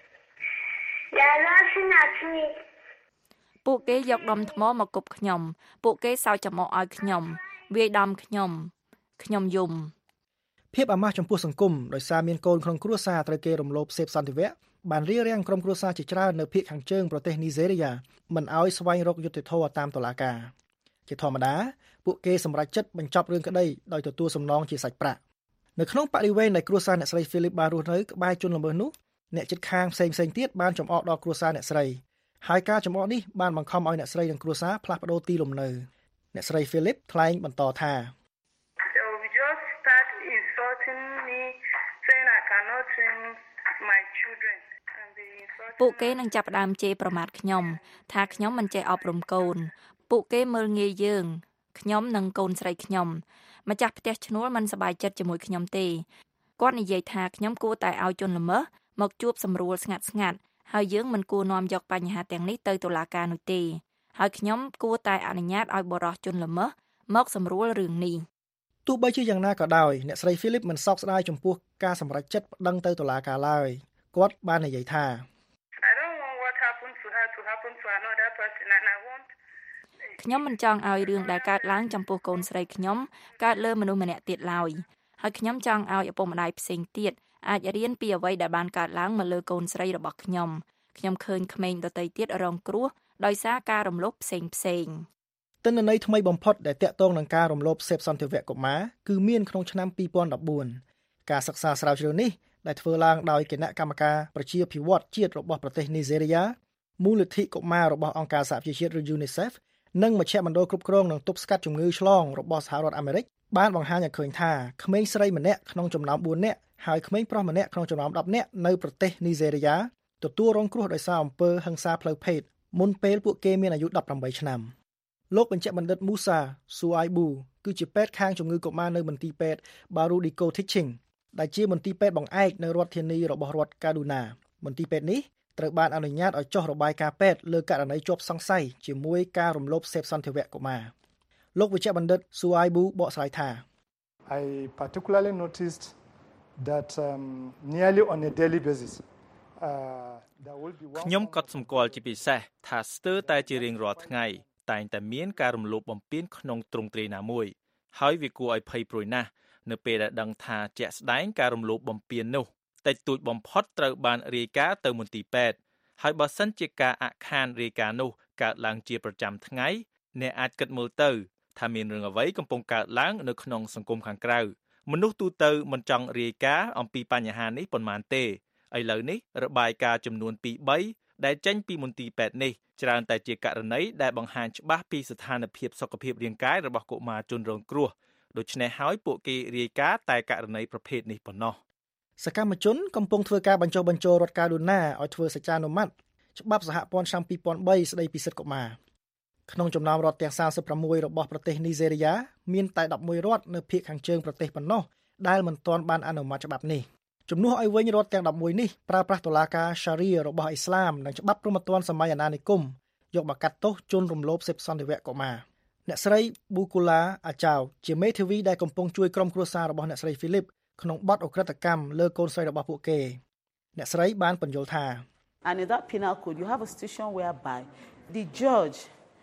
They are laughing at me. ពួកគេយកដុំថ្មមកគប់ខ្ញុំពួកគេសើចចំអកឲ្យខ្ញុំវាយដំខ្ញុំខ្ញុំយំភាពអាម៉ាស់ចំពោះសង្គមដោយសារមានកូនក្នុងគ្រួសារត្រូវគេរំលោភសេពសន្តិវៈបានរារាំងក្រុមគ្រួសារជាច្រើននៅភាគខាងជើងប្រទេសនីហ្សេរីយ៉ាមិនឲ្យស្វែងរកយុត្តិធម៌តាមតុលាការជាធម្មតាពួកគេសម្រេចចិត្តបញ្ចប់រឿងក្តីដោយទទួលសំណងជាសាច់ប្រាក់នៅក្នុងបរិវេណដែលគ្រួសារអ្នកស្រី Philip បានរស់នៅក្បែរជនល្មើសនោះអ្នកជិតខាងផ្សេងៗទៀតបានចំអកដល់គ្រួសារអ្នកស្រីហើយការចំអកនេះបានបង្ខំឲ្យអ្នកស្រីនិងគ្រួសារផ្លាស់ប្ដូរទីលំនៅអ្នកស្រី Philip ថ្លែងបន្តថា They will just start insulting me saying I cannot train my children ពួកគេនឹងចាប់ផ្ដើមជេរប្រមាថខ្ញុំថាខ្ញុំមិនចេះអប់រំកូនពួកគេមើលងាយយើងខ្ញុំនិងកូនស្រីខ្ញុំម្ចាស់ផ្ទះឈ្នួលមិនសប្បាយចិត្តជាមួយខ្ញុំទេគាត់និយាយថាខ្ញុំគួរតែឲ្យជនល្មើសមកជួបសម្រួលស្ងាត់ស្ងាត់ហើយយើងមិនគួរនាំយកបញ្ហាទាំងនេះទៅតុលាការនោះទេហើយខ្ញុំគួរតែអនុញ្ញាតឲ្យបរិសុទ្ធជនល្មើសមកសម្រួលរឿងនេះទោះបីជាយ៉ាងណាក៏ដោយអ្នកស្រី Philip មិនសោកស្ដាយចំពោះការសម្រេចចិត្តប្តឹងទៅតុលាការឡើយគាត់បាននិយាយថា I don't want what happened to her to happen to another person and I want ខ្ញុំមិនចង់ឲ្យរឿងដែលកើតឡើងចំពោះកូនស្រីខ្ញុំកើតលើមនុស្សម្នាក់ទៀតឡើយហើយខ្ញុំចង់ឲ្យឪពុកម្ដាយផ្សេងទៀតអាចរៀនពីអ្វីដែលបានកើតឡើងមកលើកូនស្រីរបស់ខ្ញុំខ្ញុំឃើញក្មេងដទៃទៀតរងគ្រោះដោយសារការរំលោភផ្សេងផ្សេងទិន្នន័យថ្មីបំផុតដែលតាក់ទងនឹងការរំលោភសេពសន្តិវៈកុមារគឺមានក្នុងឆ្នាំពីរពាន់ដប់បួនការសិក្សាស្រាវជ្រាវនេះដែលធ្វើឡើងដោយគណៈកម្មការប្រជាភិវឌ្ឍជាតិរបស់ប្រទេសនីហ្សេរីយ៉ាមូលនិធិកុមាររបស់អង្គការសហប្រជាជាតិឬ UNICEF និងមជ្ឈមណ្ឌលគ្រប់គ្រងនិងទប់ស្កាត់ជំងឺឆ្លងរបស់សហរដ្ឋអាមេរិកបានបង្ហាញឲ្យឃើញថាក្មេងស្រីម្នាក់ក្នុងចំណោមបួននាក់ហើយក្មេងប្រុសម្នាក់ក្នុងចំណោមដប់នាក់នៅប្រទេសនីហ្សេរីយ៉ាទទួលរងគ្រោះដោយសារអំពើហិង្សាផ្លូវភេទមុនពេលពួកគេមានអាយុដប់ប្រាំបីឆ្នាំលោកបញ្ជាក់បណ្ឌិត Musa Suaibu គឺជាពេទ្យខាងជំងឺកុមារនៅមន្ទីរពេទ្យ Barudiko Teaching ដែលជាមន្ទីរពេទ្យបង្អែកនៅរដ្ឋធានីរបស់រដ្ឋ Kaduna មន្ទីរពេទ្យនេះត្រូវបានអនុញ្ញាតឲ្យចុះរបាយការណ៍ពេទ្យលើករណីជាប់សង្ស័យជាមួយការរំលោភសេពសន្តិវៈកុមារលោកវិជ្ជបណ្ឌិត Suaibu បកស្រាយថា I particularly noticed that um, nearly on a daily basis uh, there will be one ខ្ញុំក៏សម្គាល់ជាពិសេសថាស្ទើរតែជារៀងរាល់ថ្ងៃតែងតែមានការរំលោភបំពានក្នុងទ្រង់ទ្រាយណាមួយហើយវាគួរឲ្យភ័យព្រួយណាស់នៅពេលដែលដឹងថាជាក់ស្ដែងការរំលោភបំពាននោះតិចតួចបំផុតត្រូវបានរាយការណ៍ទៅមន្ទីរពេទ្យហើយបើសិនជាការអាក់ខានរាយការណ៍នោះកើតឡើងជាប្រចាំថ្ងៃអ្នកអាចគិតមើលទៅថាមានរឿងអ្វីកំពុងកើតឡើងនៅក្នុងសង្គមខាងក្រៅមនុស្សទូទៅមិនចង់រាយការណ៍អំពីបញ្ហានេះប៉ុន្មានទេឥឡូវនេះរបាយការណ៍ចំនួន ពីរបី ដែលចេញពីមន្ទីរពេទ្យនេះច្រើនតែជាករណីដែលបង្ហាញច្បាស់ពីស្ថានភាពសុខភាពរាងកាយរបស់កុមារជនរងគ្រោះដូច្នេះហើយពួកគេរាយការណ៍តែករណីប្រភេទនេះប៉ុណ្ណោះសកម្មជនកំពុងធ្វើការបញ្ចុះបញ្ចូលរដ្ឋកាឌូណាឲ្យធ្វើសច្ចានុម័តច្បាប់សហព័ន្ធឆ្នាំពីរពាន់បីស្តីពីសិទ្ធិកុមារក្នុងចំណោមរដ្ឋទាំងសាមសិបប្រាំមួយរបស់ប្រទេសនីហ្សេរីយ៉ាមានតែដប់មួយរដ្ឋនៅភាគខាងជើងប្រទេសប៉ុណ្ណោះដែលមិនទាន់បានអនុម័តច្បាប់នេះជំនួសឲ្យវិញរដ្ឋទាំងដប់មួយនេះប្រើប្រាស់តុលាការ Sharia របស់អ៊ីស្លាមនិងច្បាប់ព្រហ្មទណ្ឌសម័យអាណានិគមយកមកកាត់ទោសជនរំលោភសិទ្ធិសន្តិវៈកុមារអ្នកស្រី Bukula Achau ជាមេធាវីដែលកំពុងជួយក្រុមគ្រួសាររបស់អ្នកស្រី Philip ក្នុងបទអក្រិតកម្មលើកូនស្រីរបស់ពួកគេអ្នកស្រីបានបញ្យល់ថា And in that penal code you have a situation whereby the judge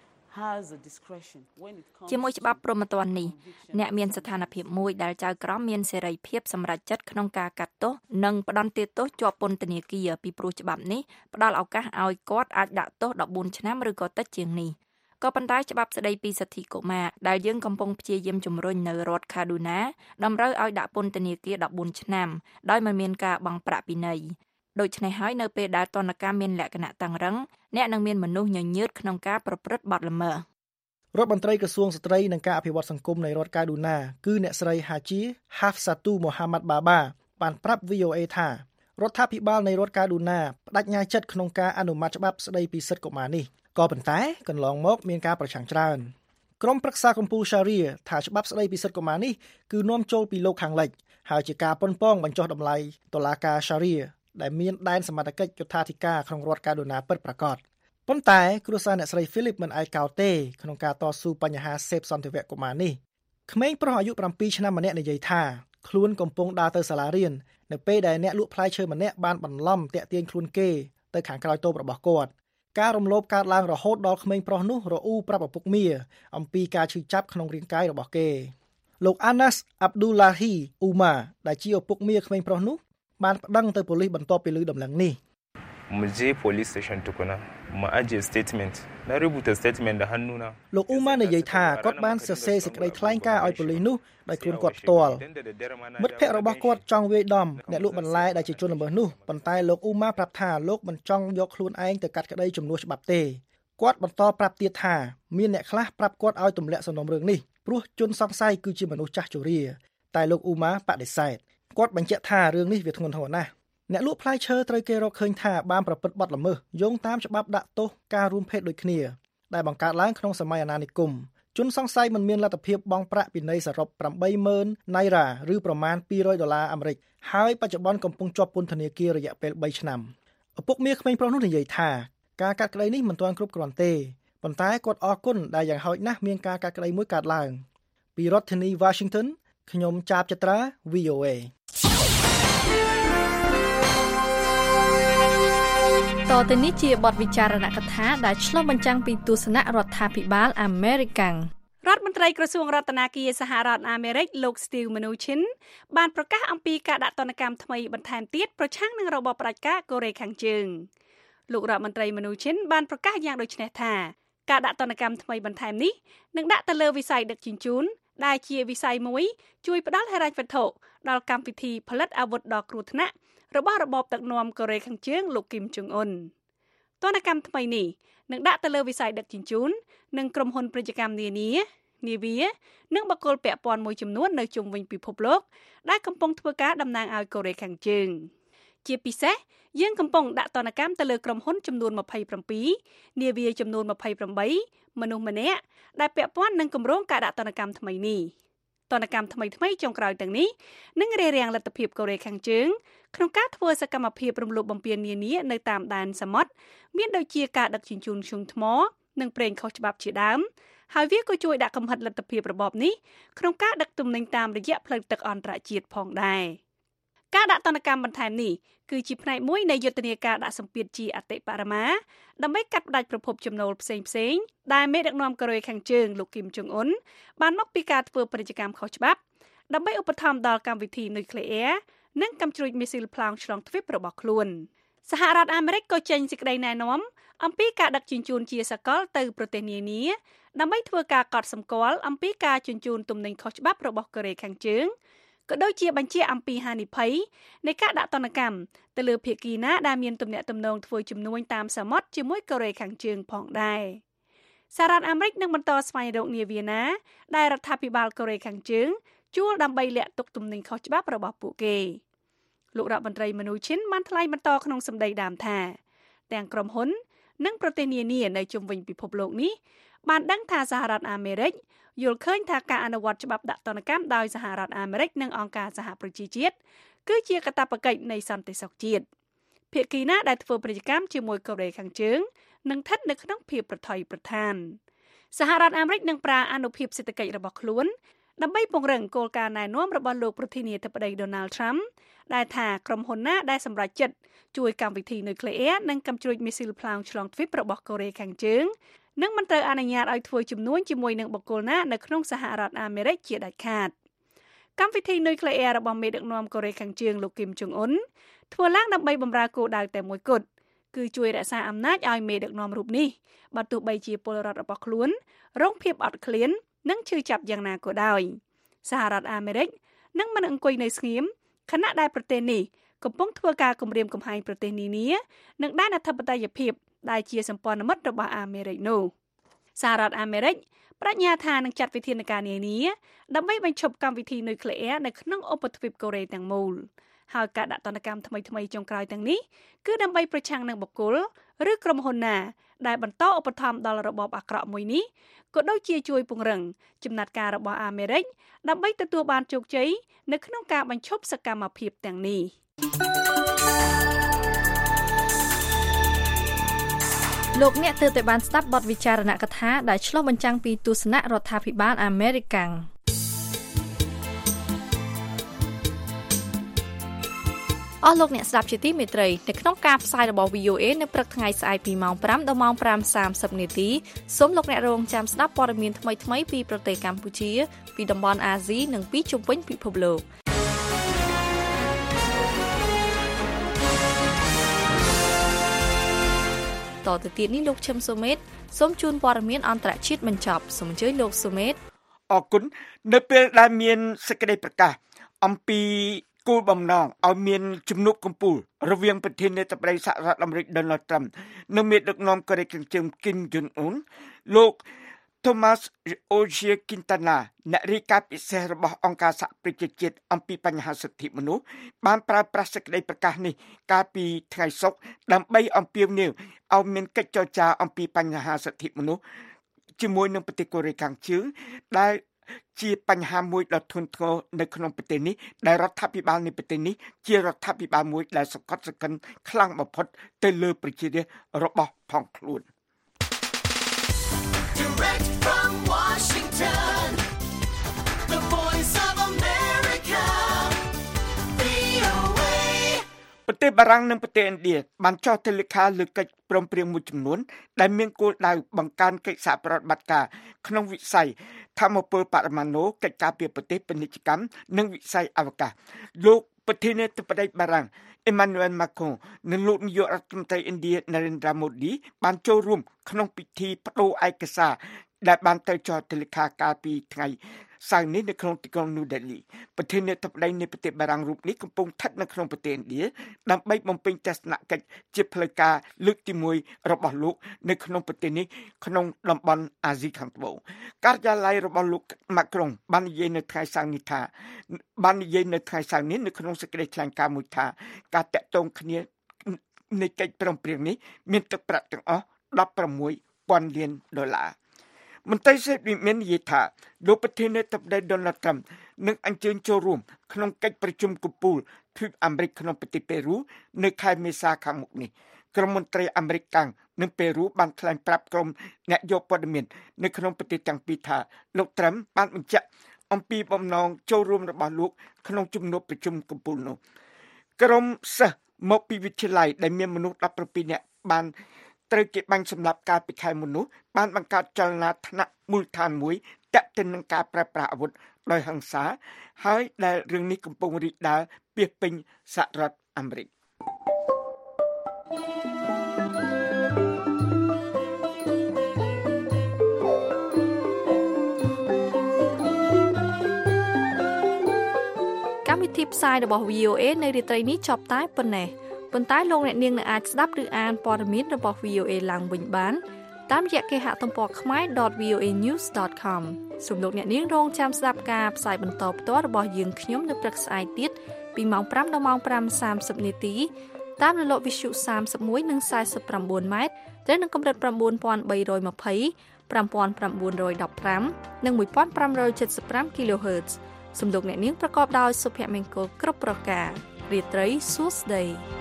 has a discretion when it comes ជាមួយច្បាប់ព្រហ្មទណ្ឌនេះអ្នកមានស្ថានភាពមួយដែលចៅក្រមមានសេរីភាពសម្រេចចិត្តក្នុងការកាត់ទោសនិងផ្តន្ទាទោសជាប់ពន្ធនាគារពីព្រោះច្បាប់នេះផ្ដល់ឱកាសឲ្យគាត់អាចដាក់ទោសដប់បួនឆ្នាំឬក៏តិចជាងនេះក៏ប៉ុន្តែច្បាប់ស្តីពីសិទ្ធិកុមារដែលយើងកំពុងព្យាយាមជំរុញនៅរដ្ឋ Kaduna តម្រូវឲ្យដាក់ពន្ធនាគារដប់បួនឆ្នាំដោយមិនមានការបង់ប្រាក់ពិន័យដូច្នេះហើយនៅពេលដែលទណ្ឌកម្មមានលក្ខណៈតឹងរ៉ឹងអ្នកនឹងមានមនុស្សញញើតក្នុងការប្រព្រឹត្តបទល្មើសរដ្ឋមន្ត្រីក្រសួងស្ត្រីនិងការអភិវឌ្ឍសង្គមនៃរដ្ឋ Kaduna គឺអ្នកស្រី Haji Hafsatu Muhammad Baba បានប្រាប់ វី អូ អេ ថារដ្ឋាភិបាលនៃរដ្ឋ Kaduna បដិញ្ញាចិត្តក្នុងការអនុម័តច្បាប់ស្តីពីសិទ្ធិកុមារនេះក៏ប៉ុន្តែកន្លងមកមានការប្រឆាំងច្រើនក្រុមប្រឹក្សាកំពូល Sharia ថាច្បាប់ស្តីពីសិទ្ធិកុមារនេះគឺនាំចូលពីលោកខាងលិចហើយជាការប៉ុនប៉ងបញ្ចុះតម្លៃតុលាការ Sharia ដែលមានដែនសមត្ថកិច្ចយុត្ថាធិការក្នុងរដ្ឋ Kaduna ពិតប្រាកដប៉ុន្តែគ្រួសារអ្នកស្រី Philip មិនអាចកោតទេក្នុងការតស៊ូបញ្ហាសេពសន្តិវៈកុមារនេះក្មេងប្រុសអាយុប្រាំពីរឆ្នាំម្នាក់និយាយថាខ្លួនកំពុងដើរទៅសាលារៀននៅពេលដែលអ្នកលក់ផ្លែឈើម្នាក់បានបន្លំតាក់ទាញខ្លួនគេទៅខាងក្រោយតូបរបស់គាត់ការរំលោភកើតឡើងរហូតដល់ក្មេងប្រុសនោះរអ៊ូប្រាប់ឪពុកមាអំពីការឈឺចាប់ក្នុងរាងកាយរបស់គេលោក Anas Abdullahi Umar ដែលជាឪពុកមាក្មេងប្រុសនោះបានប្តឹងទៅប៉ូលីសបន្ទាប់ពីឮដំណឹងនេះ Muje police station tukuna ma aje statement na rubuta statement da hannuna លោកអ៊ូម៉ានិយាយថាគាត់បានសរសេរសេចក្តីថ្លែងការណ៍ឲ្យប៉ូលីសនោះដោយខ្លួនគាត់ផ្ទាល់មិត្តភ័ក្តិរបស់គាត់ចង់វាយដំអ្នកលក់បន្លែដែលជាជនល្មើសនោះប៉ុន្តែលោកអ៊ូម៉ាប្រាប់ថាលោកមិនចង់យកខ្លួនឯងទៅកាត់ក្តីជំនួសច្បាប់ទេគាត់បន្តប្រាប់ទៀតថាមានអ្នកខ្លះប្រាប់គាត់ឲ្យទម្លាក់សំណុំរឿងនេះព្រោះជនសង្ស័យគឺជាមនុស្សចាស់ជរាតែលោកអ៊ូម៉ាបដិសេធគាត់បញ្ជាក់ថារឿងនេះវាធ្ងន់ធ្ងរណាស់អ្នកលក់ផ្លែឈើត្រូវគេរកឃើញថាបានប្រព្រឹត្តបទល្មើសយោងតាមច្បាប់ដាក់ទោសការរួមភេទដូចគ្នាដែលបង្កើតឡើងក្នុងសម័យអាណានិគមជនសង្ស័យមិនមានលទ្ធភាពបង់ប្រាក់ពិន័យសរុបប្រាំបីម៉ឺនណៃរ៉ាឬប្រមាណពីររយដុល្លារអាមេរិកហើយបច្ចុប្បន្នកំពុងជាប់ពន្ធនាគាររយៈពេលបីឆ្នាំឪពុកមាក្មេងប្រុសនោះនិយាយថាការកាត់ក្តីនេះមិនទាន់គ្រប់គ្រាន់ទេប៉ុន្តែគាត់អរគុណដែលយ៉ាងហោចណាស់មានការកាត់ក្តីមួយកើតឡើងពីរដ្ឋធានី Washington ខ្ញុំចាបចត្រា វី អូ អេតទៅនេះជាបទវិចារណកថាដែលឆ្លុះបញ្ចាំងពីទស្សនៈរដ្ឋាភិបាលអាមេរិករដ្ឋមន្ត្រីក្រសួងរដ្ឋាភិបាលសហរដ្ឋអាមេរិកលោក Steve Mnuchin បានប្រកាសអំពីការដាក់ទណ្ឌកម្មថ្មីបន្ថែមទៀតប្រឆាំងនឹងរបបផ្ដាច់ការកូរ៉េខាងជើងលោករដ្ឋមន្ត្រី Mnuchin បានប្រកាសយ៉ាងដូចនេះថាការដាក់ទណ្ឌកម្មថ្មីបន្ថែមនេះនឹងដាក់ទៅលើវិស័យដឹកជញ្ជូនដែលជាវិស័យមួយជួយផ្ដល់ហិរញ្ញវត្ថុដល់កម្មវិធីផលិតអាវុធដ៏គ្រោះថ្នាក់របស់របបដឹកនាំកូរ៉េខាងជើងលោកគីមចុងអ៊ុនទណ្ឌកម្មថ្មីនេះនឹងដាក់ទៅលើវិស័យដឹកជញ្ជូននិងក្រុមហ៊ុនពាណិជ្ជកម្មនានានាវានិងបុគ្គលពាក់ព័ន្ធមួយចំនួននៅជុំវិញពិភពលោកដែលកំពុងធ្វើការតំណាងឲ្យកូរ៉េខាងជើងជាពិសេសយើងកំពុងដាក់ទណ្ឌកម្មទៅលើក្រុមហ៊ុនចំនួនម្ភៃប្រាំពីរនាវាចំនួនម្ភៃប្រាំបីមនុស្សម្នាក់ដែលពាក់ព័ន្ធនឹងគម្រោងការដាក់ទណ្ឌកម្មថ្មីនេះទណ្ឌកម្មថ្មីថ្មីចុងក្រោយទាំងនេះនឹងរារាំងលទ្ធភាពកូរ៉េខាងជើងក្នុងការធ្វើសកម្មភាពរំលោភបំពាននានានៅតាមដែនសមុទ្រមានដូចជាការដឹកជញ្ជូនធ្យូងថ្មនិងប្រេងខុសច្បាប់ជាដើមហើយវាក៏ជួយដាក់កំហិតលទ្ធភាពរបបនេះក្នុងការដឹកទំនិញតាមរយៈផ្លូវទឹកអន្តរជាតិផងដែរការដាក់ទណ្ឌកម្មបន្ថែមនេះគឺជាផ្នែកមួយនៃយុទ្ធនាការដាក់សម្ពាធជាអតិបរមាដើម្បីកាត់ផ្តាច់ប្រភពចំណូលផ្សេងផ្សេងដែលមេដឹកនាំកូរ៉េខាងជើងលោកគីមចុងអ៊ុនបានមកពីការធ្វើពាណិជ្ជកម្មខុសច្បាប់ដើម្បីឧបត្ថម្ភដល់កម្មវិធីនុយក្លេអ៊ែរនិងកាំជ្រួចមីស៊ីលប្លង់ឆ្លងទ្វីបរបស់ខ្លួនសហរដ្ឋអាមេរិកក៏ចេញសេចក្តីណែនាំអំពីការដឹកជញ្ជូនជាសកលទៅប្រទេសនានាដើម្បីធ្វើការកត់សម្គាល់អំពីការជញ្ជូនទំនិញខុសច្បាប់របស់កូរ៉េខាងជើងក៏ដូចជាបញ្ជាអំពីហានិភ័យនៃការដាក់ទណ្ឌកម្មទៅលើភាគីណាដែលមានទំនាក់ទំនងធ្វើជំនួញតាមសមុទ្រជាមួយកូរ៉េខាងជើងផងដែរសហរដ្ឋអាមេរិកនឹងបន្តស្វែងរកនាវាណាដែលរដ្ឋាភិបាលកូរ៉េខាងជើងជួលដើម្បីលាក់ទុកទំនិញខុសច្បាប់របស់ពួកគេលោករដ្ឋមន្ត្រី Mnuchin បានថ្លែងបន្តក្នុងសម្ដីដើមថាទាំងក្រុមហ៊ុននិងប្រទេសនានានៅជុំវិញពិភពលោកនេះបានដឹងថាសហរដ្ឋអាមេរិកយល់ឃើញថាការអនុវត្តច្បាប់ដាក់ទណ្ឌកម្មដោយសហរដ្ឋអាមេរិកនិងអង្គការសហប្រជាជាតិគឺជាកាតព្វកិច្ចនៃសន្តិសុខជាតិភាគីណាដែលធ្វើប្រតិកម្មជាមួយកូរ៉េខាងជើងនឹងស្ថិតនៅក្នុងភាពប្រថុយប្រថានសហរដ្ឋអាមេរិកនឹងប្រើអនុភាពសេដ្ឋកិច្ចរបស់ខ្លួនដើម្បីពង្រឹងគោលការណ៍ណែនាំរបស់លោកប្រធានាធិបតី Donald Trump ដែលថាក្រុមហ៊ុនណាដែលសម្រេចចិត្តជួយកម្មវិធីនុយក្លេអ៊ែរនិងកាំជ្រួចមីស៊ីលផ្លោងឆ្លងទ្វីបរបស់កូរ៉េខាងជើងនឹងមិនត្រូវអនុញ្ញាតឲ្យធ្វើជំនួញជាមួយនឹងបុគ្គលណានៅក្នុងសហរដ្ឋអាមេរិកជាដាច់ខាតកម្មវិធីនុយក្លេអ៊ែររបស់មេដឹកនាំកូរ៉េខាងជើងលោកគីមចុងអ៊ុនធ្វើឡើងដើម្បីបម្រើគោលដៅតែមួយគត់គឺជួយរក្សាអំណាចឲ្យមេដឹកនាំរូបនេះបើទោះបីជាពលរដ្ឋរបស់ខ្លួនរងភាពអត់ឃ្លាននិងឈឺចាប់យ៉ាងណាក៏ដោយសហរដ្ឋអាមេរិកនឹងមិនអង្គុយនៅស្ងៀមខណៈដែលប្រទេសនេះកំពុងធ្វើការគំរាមកំហែងប្រទេសនានានិងដែនអធិបតេយ្យភាពដែលជាសម្ព័ន្ធមិត្តរបស់អាមេរិកនោះសហរដ្ឋអាមេរិកបញ្ញាថានឹងចាត់វិធានការនានាដើម្បីបញ្ឈប់កម្មវិធីនុយក្លេអ៊ែរនៅក្នុងឧបទ្វីបកូរ៉េទាំងមូលហើយការដាក់ទណ្ឌកម្មថ្មីៗចុងក្រោយទាំងនេះគឺដើម្បីប្រឆាំងនឹងបុគ្គលឬក្រុមហ៊ុនណាដែលបន្តឧបត្ថម្ភដល់របបអាក្រក់មួយនេះក៏ដូចជាជួយពង្រឹងចំណាត់ការរបស់អាមេរិកដើម្បីទទួលបានជោគជ័យនៅក្នុងការបញ្ឈប់សកម្មភាពទាំងនេះលោកអ្នកទើបតែបានស្ដាប់បទវិចារណកថាដែលឆ្លុះបញ្ចាំងពីទស្សនៈរដ្ឋាភិបាលអាមេរិកកាំងអស់លោកអ្នកស្ដាប់ជាទីមេត្រីនៅក្នុងការផ្សាយរបស់ វី អូ เอ នៅព្រឹកថ្ងៃស្អែកពីម៉ោងប្រាំដល់ម៉ោងប្រាំសាមសិបនាទីសូមលោកអ្នករងចាំស្ដាប់ព័ត៌មានថ្មីៗពីប្រទេសកម្ពុជាពីតំបន់អាស៊ីនិងពីជុំវិញពិភពលោកតទៅទៀតនេះលោកឈឹមសូមេតសូមជូនព័ត៌មានអន្តរជាតិបញ្ចប់សូមអញ្ជើញលោកសូមេតអរគុណនៅពេលដែលមានសេចក្តីប្រកាសអំពីគោលបំណងឲ្យមានជំនួបកំពូលរវាងប្រធានាធិបតីសហរដ្ឋអាមេរិក Donald Trump និងមេដឹកនាំកូរ៉េខាងជើង Kim Jong Un លោក Thomas Ojea Quintana អ្នករាយការណ៍ពិសេសរបស់អង្គការសហប្រជាជាតិអំពីបញ្ហាសិទ្ធិមនុស្សបានប្រើប្រាស់សេចក្តីប្រកាសនេះកាលពីថ្ងៃសុក្រដើម្បីអំពាវនាវឲ្យមានកិច្ចចរចាអំពីបញ្ហាសិទ្ធិមនុស្សជាមួយនឹងប្រទេសកូរ៉េខាងជើងដែលជាបញ្ហាមួយដ៏ធ្ងន់ធ្ងរនៅក្នុងប្រទេសនេះដែលរដ្ឋាភិបាលនៃប្រទេសនេះជារដ្ឋាភិបាលមួយដែលសង្កត់សង្កិនខ្លាំងបំផុតទៅលើប្រជារាស្ត្ររបស់ផងខ្លួន Direct from Washington, the voice of America, វី អូ เอប្រទេសបារាំងនិងប្រទេសឥណ្ឌាបានចុះទៅលេខាលើកិច្ចព្រមព្រៀងមួយចំនួនដែលមានគោលដៅបង្កើនកិច្ចសហប្រតិបត្តិការក្នុងវិស័យថាមពលបរមាណូកិច្ចការពារប្រទេសពាណិជ្ជកម្មនិងវិស័យអវកាសលោកប្រធានាធិបតីបារាំង Emmanuel Macron និងលោកនាយករដ្ឋមន្ត្រីឥណ្ឌា Narendra Modi បានចូលរួមក្នុងពិធីបដូរឯកសារដែលបានទៅចុះទៅលេខាកាលពីថ្ងៃសៅរ៍នេះនៅក្នុងទីក្រុង New Delhi ប្រធានាធិបតីនៃប្រទេសបារាំងរូបនេះកំពុងស្ថិតនៅក្នុងប្រទេសឥណ្ឌាដើម្បីបំពេញទស្សនកិច្ចជាផ្លូវការលើកទីមួយរបស់លោកនៅក្នុងប្រទេសនេះក្នុងតំបន់អាស៊ីខាងត្បូងការិយាល័យរបស់លោក Macron បាននិយាយនៅថ្ងៃសៅរ៍នេះថាបាននិយាយនៅថ្ងៃសៅរ៍នេះនៅក្នុងសេចក្តីថ្លែងការណ៍មួយថាការតាក់ទងគ្នានៃកិច្ចព្រមព្រៀងនេះមានទឹកប្រាក់ទាំងអស់ដប់ប្រាំមួយពាន់លានដុល្លារមន្ត្រីសេដ្ឋកិច្ចមាននិយាយថាលោកប្រធានាធិបតី Donald Trump នឹងអញ្ជើញចូលរួមក្នុងកិច្ចប្រជុំកំពូលទ្វីបអាមេរិកក្នុងប្រទេសប៉េរូនៅខែមេសាខាងមុខនេះក្រុមមន្ត្រីអាមេរិកកាំងនិងប៉េរូបានថ្លែងប្រាប់ក្រុមអ្នកយកព័ត៌មាននៅក្នុងប្រទេសទាំងពីរថាលោក Trump បានបញ្ជាក់អំពីបំណងចូលរួមរបស់លោកក្នុងជំនួបប្រជុំកំពូលនោះក្រុមសិស្សមកពីវិទ្យាល័យដែលមានមនុស្សដប់ប្រាំពីរនាក់បានត្រូវគេបាញ់សម្លាប់កាលពីខែមុននោះបានបង្កើតចលនាថ្នាក់មូលដ្ឋានមួយទាក់ទិននឹងការប្រើប្រាស់អាវុធដោយហិង្សាហើយដែលរឿងនេះកំពុងរីកដាលពាសពេញសហរដ្ឋអាមេរិកកម្មវិធីផ្សាយរបស់ វី អូ เอ នៅរាត្រីនេះចប់តែប៉ុណ្ណេះប៉ុន្តែលោកអ្នកនាងនៅអាចស្ដាប់ឬអានព័ត៌មានរបស់ វី អូ เอ ឡើងវិញបានតាមរយៈគេហទំព័រ khmae.ដត វី អូ เอ ញូស ដត ខម សូមលោកអ្នកនាងរងចាំស្ដាប់ការផ្សាយបន្តផ្ទាល់របស់យើងខ្ញុំនៅព្រឹកស្អែកទៀតពីម៉ោងប្រាំដល់ម៉ោងប្រាំសាមសិបនាទីតាមរលកវិទ្យុសាមសិបមួយនិងសាយសិបប្រាំបួនម៉ែត្រត្រូវនឹងកម្រិត ៩,៣២០ five nine one five និង one five seven five គីឡូហឺតซ์ សំលោកអ្នកនាងប្រកបដោយសុភមង្គលគ្រប់ប្រការរាត្រីសួស្តី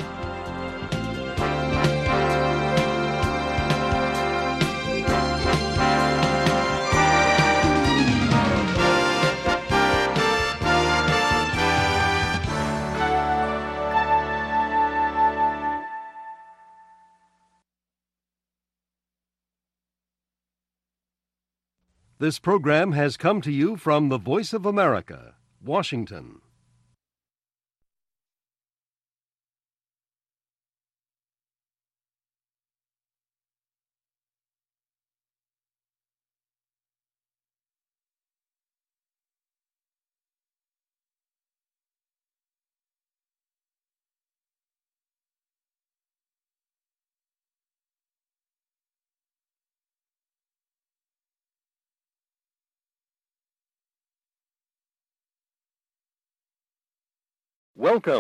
This program has come to you from the Voice of America, Washington. Welcome.